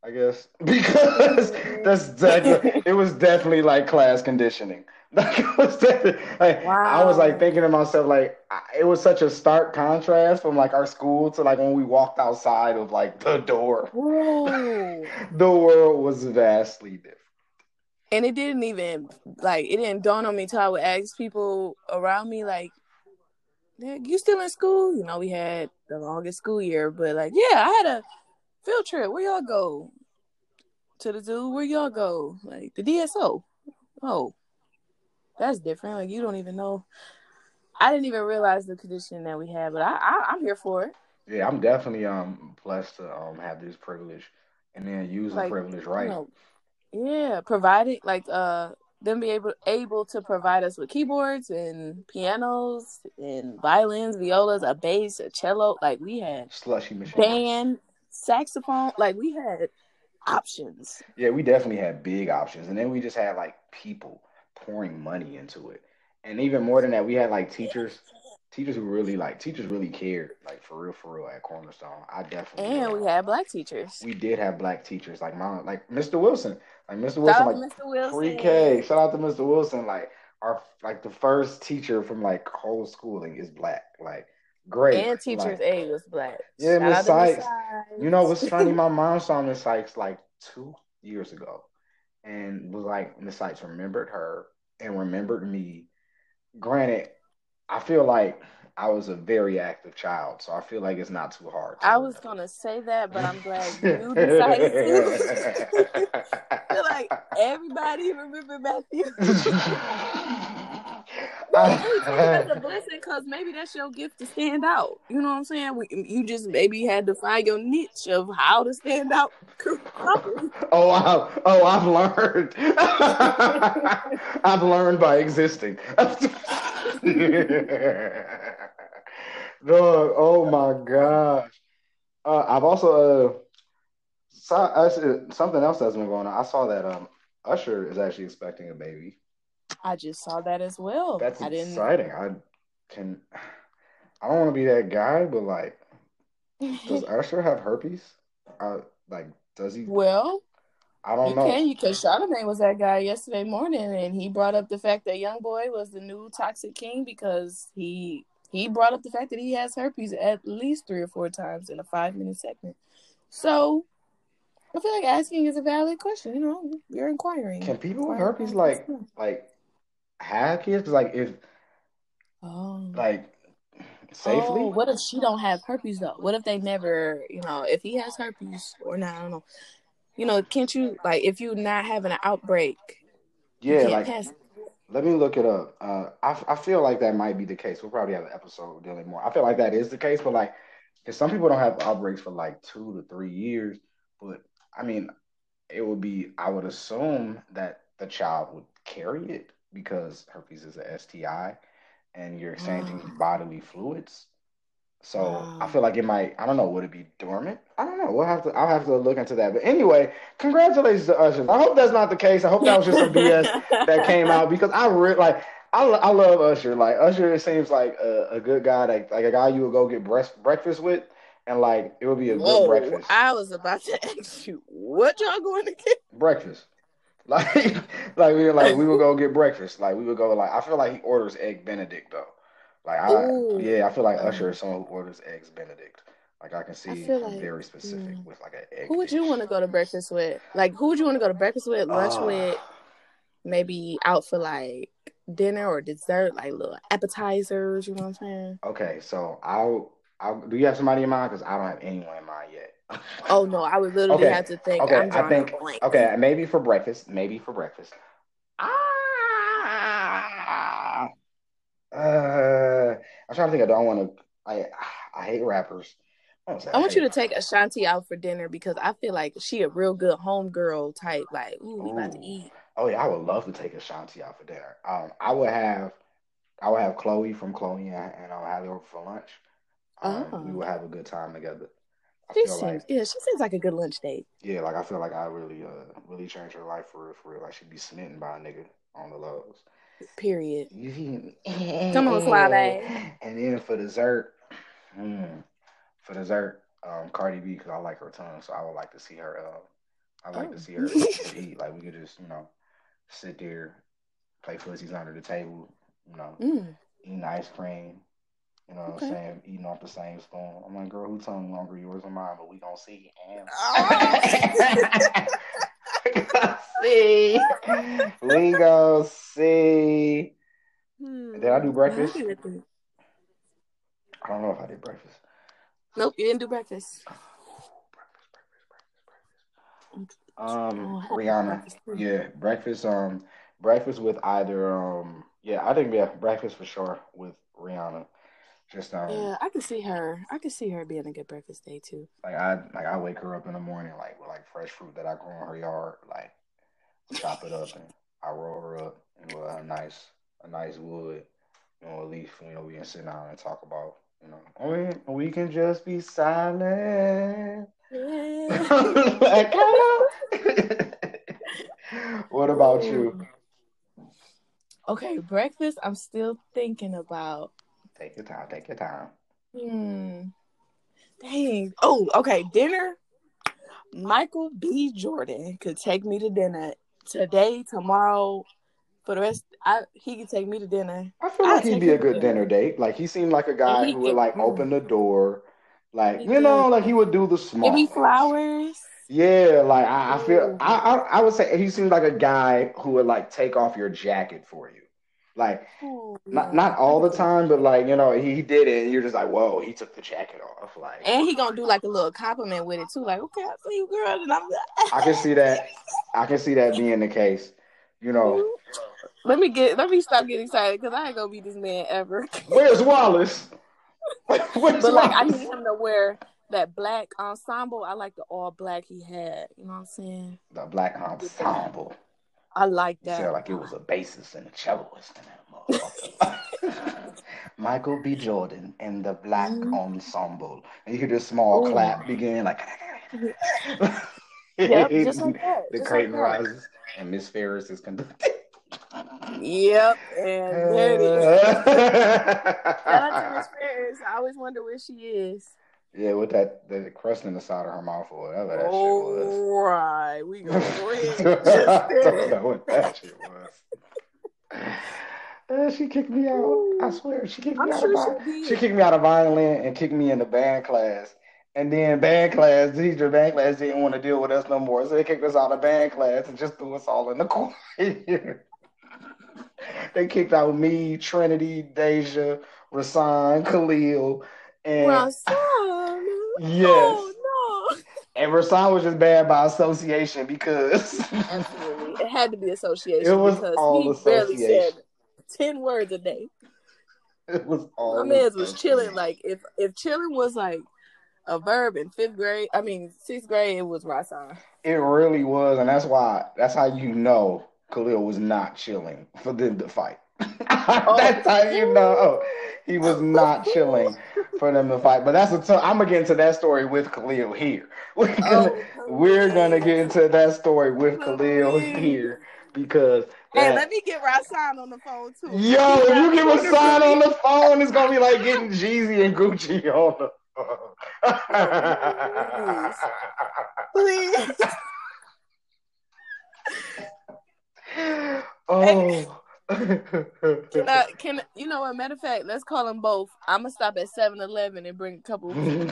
I guess because that's definitely it was definitely like class conditioning. Like it was definitely, like I was like Wow. thinking to myself like I, it was such a stark contrast from like our school to like when we walked outside of like the door. Whoa. The world was vastly different. And it didn't even like it didn't dawn on me till I would ask people around me like, you still in school? You know, we had the longest school year, but like, yeah, I had a field trip. Where y'all go? To the zoo? Where y'all go? Like the D S O. Oh, that's different. Like you don't even know. I didn't even realize the condition that we had, but I, I I'm here for it. Yeah, I'm definitely um blessed to um have this privilege and then use the Like, privilege you right. know, yeah, providing like uh them be able able to provide us with keyboards and pianos and violins, violas, a bass, a cello. Like we had Slushy machine. band, saxophone. Like we had options. Yeah, we definitely had big options, and then we just had like people pouring money into it, and even more than that, we had like teachers, teachers who really like teachers really cared, like for real, for real at Cornerstone. I definitely, And uh, we had black teachers. we did have black teachers, like my, like mister Wilson, like mister Shout Wilson, out to like mister pre-K. Wilson. Shout out to mister Wilson, like our like the first teacher from like whole schooling is black, like great, And teachers like A was black. yeah, Shout Miss out to Miss Sykes. You know what's Sykes. funny? My mom saw Miss Sykes like two years ago and was like, Miss Sykes remembered her and remembered me. Granted, I feel like I was a very active child, so I feel like it's not too hard to I was gonna say that, but I'm glad you decided to. Feel like everybody remember Matthew. Well, hey, take it as a blessing because maybe that's your gift to stand out. You know what I'm saying? We, you just maybe had to find your niche of how to stand out properly. Oh, wow. Oh, I've learned. I've learned by existing. Dog, oh my gosh. Uh, I've also uh, saw uh, something else that's been going on. I saw that um Usher is actually expecting a baby. I just saw that as well. That's I didn't. exciting. I can. I don't want to be that guy, but like, does Usher have herpes? Uh, like, does he? Well, I don't you know. can, because Charlamagne was that guy yesterday morning, and he brought up the fact that Young Boy was the new Toxic King because he he brought up the fact that he has herpes at least three or four times in a five minute segment. So I feel like asking is a valid question. You know, you're inquiring. Can people with Inquiring herpes minds ask like questions. like have kids? 'Cause, like if Oh. like Oh, safely? what if she don't have herpes though? What if they never, you know, if he has herpes or not? I don't know. You know, can't you like if you not having an outbreak, you Yeah, can't like pass it. let me look it up. Uh, I I feel like that might be the case. We'll probably have an episode dealing more. I feel like that is the case, but like, because some people don't have outbreaks for like two to three years, but I mean, it would be. I would assume that the child would carry it because herpes is a S T I, and you're exchanging Oh, bodily fluids. So I wow. feel like it might. I don't know. Would it be dormant? I don't know. We'll have to. I'll have to look into that. But anyway, congratulations to Usher. I hope that's not the case. I hope that was just some B S that came out because I really like. I, I love Usher. Like Usher seems like a, a good guy. Like like a guy you would go get breast, breakfast with, and like it would be a good Whoa, breakfast. I was about to ask you what y'all going to Breakfast. Like like we were like get. we would go get breakfast. Like we would go like I feel like he orders egg Benedict though. Like I Oh, yeah, I feel like Usher um, is someone who orders eggs Benedict. Like I can I see feel I'm like. very specific Mm, with like an who egg would you dish. want to go to breakfast with? Like, who would you want to go to breakfast with, lunch Uh with, maybe out for like dinner or dessert, like little appetizers? You know what I'm saying? okay, so I'll I'll do you have somebody in mind? Because I don't have anyone in mind yet. Oh no, I would literally Okay, have to think. okay, I'm I drawing a think blank. okay, maybe for breakfast, maybe for breakfast. Ah, uh, I'm trying to think. I don't want to. I I hate rappers. I don't say I I want you hate. to take Ashanti out for dinner because I feel like she a real good homegirl type. Like, ooh, we about to Ooh. eat. Oh yeah, I would love to take Ashanti out for dinner. Um, I would have I would have Chloe from Chloe and, and I'll have her over for lunch. Um, we Oh, would have a good time together. I she feel seems like yeah, she seems like a good lunch date. yeah, like I feel like I really uh really changed her life for real, for real. Like she'd be smitten by a nigga on the lows. Period. You see? Come on, Suave. And then for dessert, hmm, for dessert, um, Cardi B because I like her tongue, so I would like to see her. Um, I like to Oh. see her to eat. Like we could just, you know, sit there, play footsies under the table, you know, Mm, eating ice cream. You know what I'm okay. saying? Eating off the same spoon. I'm like, girl, who tongue longer, yours or mine? But we gonna see. Oh. we gonna see. We gonna see. Did I Hmm. do Well, I breakfast? think that. I don't know if I did breakfast. Nope, you didn't do breakfast. breakfast, breakfast, breakfast. Um, Oh, I had Rihanna. breakfast too. Yeah, breakfast. Um, breakfast with either. Um, yeah, I think yeah, breakfast for sure with Rihanna. Just um, Yeah, I can see her. I can see her being a good breakfast day too. like I like I wake her up in the morning like with like fresh fruit that I grow in her yard, like chop it up and I roll her up into a nice a nice wood. You know, at least you know we can sit down and talk about. You know, we we can just be silent. Yeah. Like, hello. What about you? Ooh. Okay, breakfast. I'm still thinking about. Take your time. Take your time. Hmm. Dang. Oh, okay. Dinner. Michael B. Jordan could take me to dinner today, tomorrow, for the rest. I he could take me to dinner. I feel I'll like he'd take be a him to good dinner, dinner date. Like he seemed like a and guy he who would can. like Mm, open the door, like he you does. know, like he would do the Give me small things. flowers. Yeah, like I, I feel Ooh. I, I I would say he seems like a guy who would like take off your jacket for you. Like Oh not yeah, not I all can the see that. time, but like you know he, he did it, and you're just like, whoa, he took the jacket off. Like And he gonna do like a little compliment with it too. Like, okay, I see you, girl, and I'm I can see that. I can see that being the case. You know, let me get let me stop getting excited because I ain't gonna be this man ever. where's Wallace? Where's But like, I Wallace? need him to wear that black ensemble. I like the all black he had. You know what I'm saying? The black ensemble. I like You that sound a like it was lot. a bassist and a celloist in that motherfucker. Michael B. Jordan and the Black Mm-hmm. Ensemble. And you hear this small Ooh. clap begin, like Yep, just like that, the just like curtain that. rises, and Miss Ferris is conducting. Yep, and there it is. Shout out to Miss Ferris. I always wonder where she is. Yeah, with that the crust in the side of her mouth or whatever that shit was. All right, we gonna go ahead and just I don't know what that shit was. Uh, she kicked me out. I Ooh, swear, she kicked me I'm out of sure she vi- she did. kicked me out of violin and kicked me into band class. And then band class, the teacher of band class didn't want to deal with us no more, so they kicked us out of band class and just threw us all in the choir. They kicked out me, Trinity, Deja, Rasan, Khalil, and Rasan. yes. Oh no. And Rasan was just bad by association because Absolutely. It had to be it association was because all he barely said association. ten words a day. It was My all man was chilling. association. Like if if chilling was like a verb in fifth grade, I mean sixth grade, it was Rasan. It really was, and that's why that's how you know Khalil was not chilling for them to fight. Oh. That's how you know he was not chilling for them to fight. But that's a t- I'm gonna get into that story with Khalil here. We're gonna Oh, we're gonna please. get into that story with Khalil Please. here because Hey, let that me get Rasan on the phone too. yo, He if you sounds give a wonderful to sign on me. the phone, it's gonna be like getting Jeezy and Gucci on the Oh, please. Please. phone. Hey, Oh. can I, can, you know what? Matter of fact, let's call them both. I'm going to stop at Seven Eleven and bring a couple of people.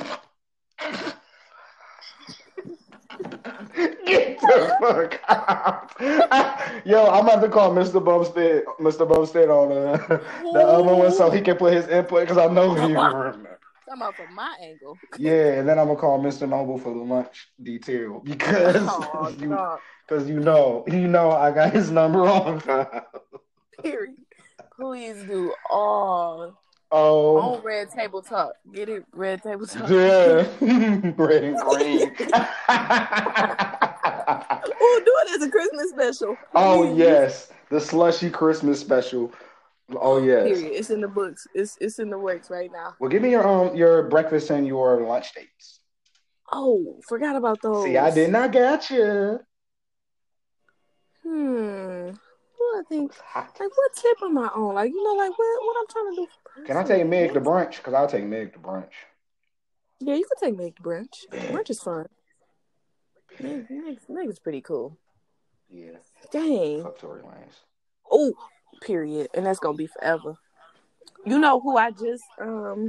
Get the fuck out. Yo, I'm about to call Mister Bumstead, Mister Bumstead on uh, the other one so he can put his input because I know he remember. Talking about from my angle. Yeah, and then I'm gonna call Mister Noble for the lunch detail because Oh, you no. because you know you know I got his number on file. Period. Please do all Oh, on Red Table Talk. Get it, Red Table Talk. yeah, red and green. Oh, do it as a Christmas special, Oh please. yes, the slushy Christmas special. Oh yes. Period. It's in the books. It's it's in the works right now. Well, give me your um your breakfast and your lunch dates. Oh, forgot about See, I did those. not get you. Hmm. What I It think, was hot. like, what tip am I on? Like, you know, like, what what I'm trying to do for Can I take person? Meg to What? brunch? Because I'll take Meg to brunch. Yeah, you can take me to brunch. Bet, Brunch is fun. Niggas, niggas, niggas pretty cool. Yeah. Dang. Fuck Tory Lanez. Oh, period. And that's gonna be forever. You know who I just um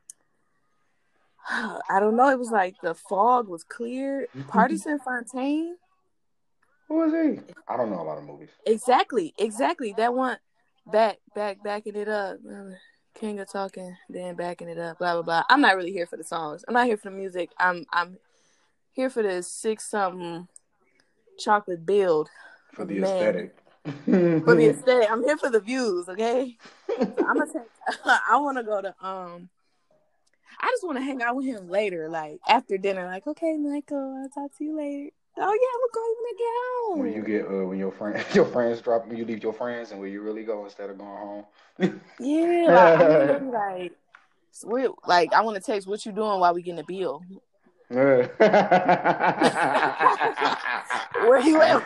I don't know, it was like the fog was clear. Partisan Fontaine. Who is he? I don't know a lot of movies. Exactly, exactly. That one back back backing it up. King of talking, then backing it up, blah blah blah. I'm not really here for the songs. I'm not here for the music. I'm I'm here for the six something chocolate build For of the man. aesthetic. For the aesthetic. I'm here for the views, okay? So I'm gonna take I wanna go to um I just wanna hang out with him later, like after dinner, like, okay, Michael, I'll talk to you later. Oh yeah, When I'm you going to get uh when your friend your friends drop when you leave your friends and where you really go instead of going home. Yeah, like I want to be like, sweet, like I want to text what you doing while we getting a bill. Where you at?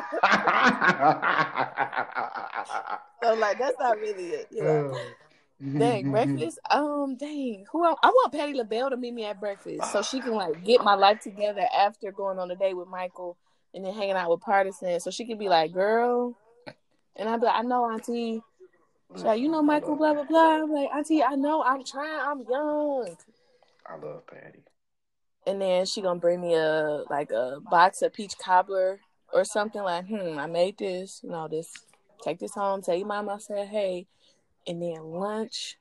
So like that's not really it, you know. Dang, breakfast. Um, dang. Who else? I want Patti LaBelle to meet me at breakfast so she can like get my life together after going on a date with Michael and then hanging out with Partisan. So she can be like, girl, and I'd be like, I know, Auntie. She's like, you know, Michael, blah blah blah. I'm like, Auntie, I know, I'm trying, I'm young. I love Patti. And then she gonna bring me a like a box of peach cobbler or something like, hmm, I made this, you know, this. Take this home. Tell your mom I said hey. And then lunch.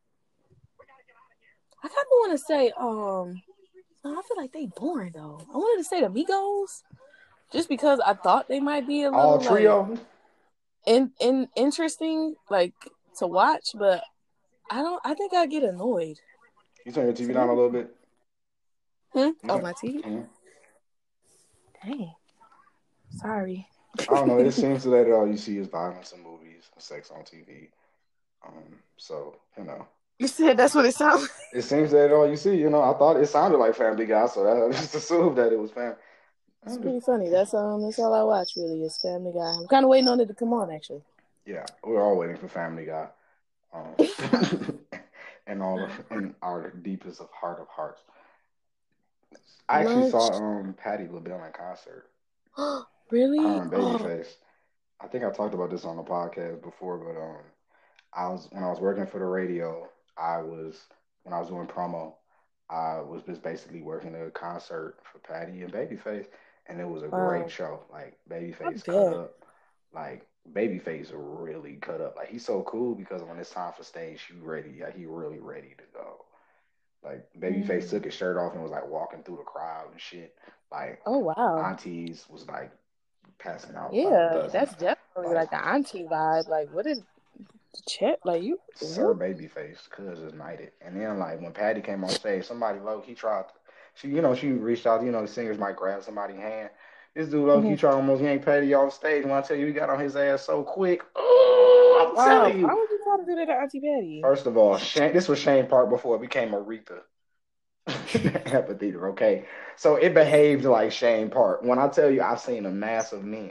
I kind of want to say, um, I feel like they boring though. I wanted to say the Migos, just because I thought they might be a little All trio. like in in interesting, like to watch, but I don't. I think I get annoyed. You turn your T V down a little bit. Hmm? Oh, my T V. Mm-hmm. Dang. Sorry. I don't know. It seems that all you see is violence in movies and sex on T V. Um, so you know. You said that's what it sounds like? It seems that all you see, you know, I thought it sounded like Family Guy, so I just assumed that it was Family. It's pretty funny. That's um, that's all I watch really is Family Guy. I'm kind of waiting on it to come on actually. Yeah, we're all waiting for Family Guy. Um, and all of in our deepest of heart of hearts. I actually Lunch. saw um Patti LaBelle in concert. Really? Her and Oh. Babyface. I think I talked about this on the podcast before, but um, I was when I was working for the radio, I was when I was doing promo, I was just basically working a concert for Patti and Babyface, and it was a Wow. great show. Like Babyface I cut bet. up, like Babyface really cut up. Like he's so cool because when it's time for stage, he ready. Like, he really ready to go. Like Babyface Mm. took his shirt off and was like walking through the crowd and shit. Like Oh wow. aunties was like passing out by the Yeah, dozen. that's definitely Like like an auntie vibe. Like, what is Chet? Like you? Sir What? Babyface, cuz is knighted. And then like when Patty came on stage, somebody low he tried to, she you know, she reached out, you know, the singers might grab somebody's hand. This dude low key Mm-hmm. tried to almost yank Patty off stage. When I tell you he got on his ass so quick. Oh, I'm Wow. telling Why you. would you try to do that to Auntie Patty? First of all, Shane, this was Shane Park before it became Aretha. Amphitheater, okay? So it behaved like Shane Park. When I tell you I've seen a mass of men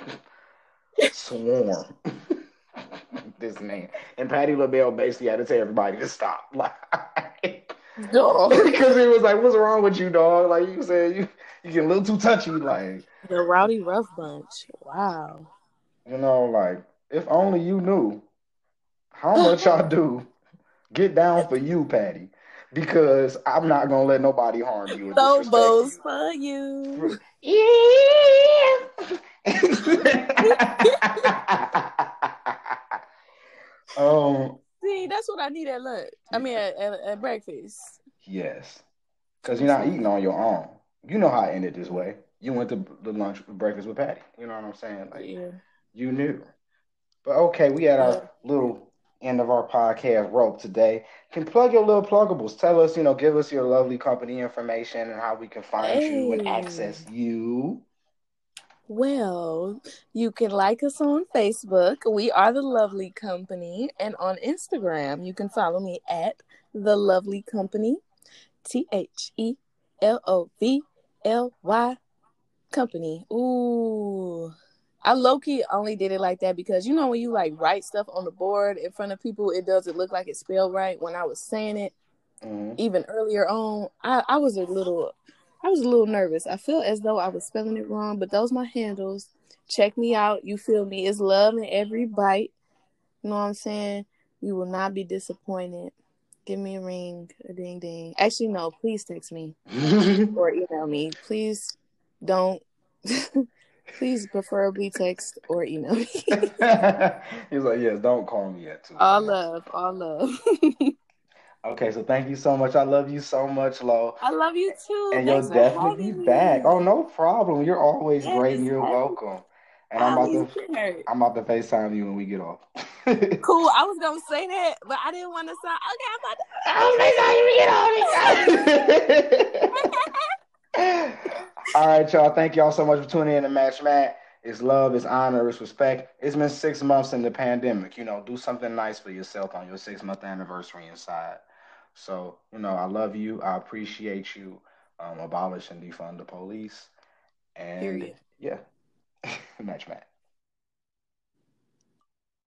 swarm this man. And Patti LaBelle basically had to tell everybody to stop. Like No. because he was like, what's wrong with you, dog? Like you said, you you get a little too touchy, like The Rowdy Rough Bunch. Wow. you know, like if only you knew how much I do get down for you, Patty. Because I'm not gonna let nobody harm you or disrespect Thobos you. for you. um, See, that's what I need at lunch. I mean, at, at, at breakfast. yes, because you're not eating on your own. You know how I ended this way. You went to the lunch breakfast with Patty. You know what I'm saying? Like Yeah. you knew. But okay, we had Yeah. our little end of our podcast rope today. Can plug your little pluggables. Tell us, you know, give us your lovely company information and how we can find you and Hey. access you. Well, you can like us on Facebook. We are The Lovely Company. And on Instagram, you can follow me at The Lovely Company. T H E L O V L Y Company. Ooh. I low-key only did it like that because, you know, when you, like, write stuff on the board in front of people, it doesn't look like it's spelled right. When I was saying it, Mm-hmm. even earlier on, I, I was a little I was a little nervous. I feel as though I was spelling it wrong, but those my handles. Check me out. You feel me? It's love in every bite. You know what I'm saying? You will not be disappointed. Give me a ring, a ding ding. Actually, no. Please text me or email me. Please don't. Please, preferably text or email me. He's like, yes, don't call me at two All a.m. love, all love. Okay, so thank you so much. I love you so much, Lo. I love you too. And you'll Thanks for definitely be having back. Oh, me. no problem. You're always great and Yes, you're happy welcome. And I'm about to Holly's I'm about to FaceTime you when we get off. Cool. I was gonna say that, but I didn't want to sound I'm FaceTime you when we get off. All right, y'all. Thank y'all so much for tuning in to Match Matt. It's love, it's honor, it's respect. It's been six months in the pandemic. You know, do something nice for yourself on your six month anniversary inside. So, you know, I love you. I appreciate you. Um, abolish and defund the police. And Period. yeah, Match Matt.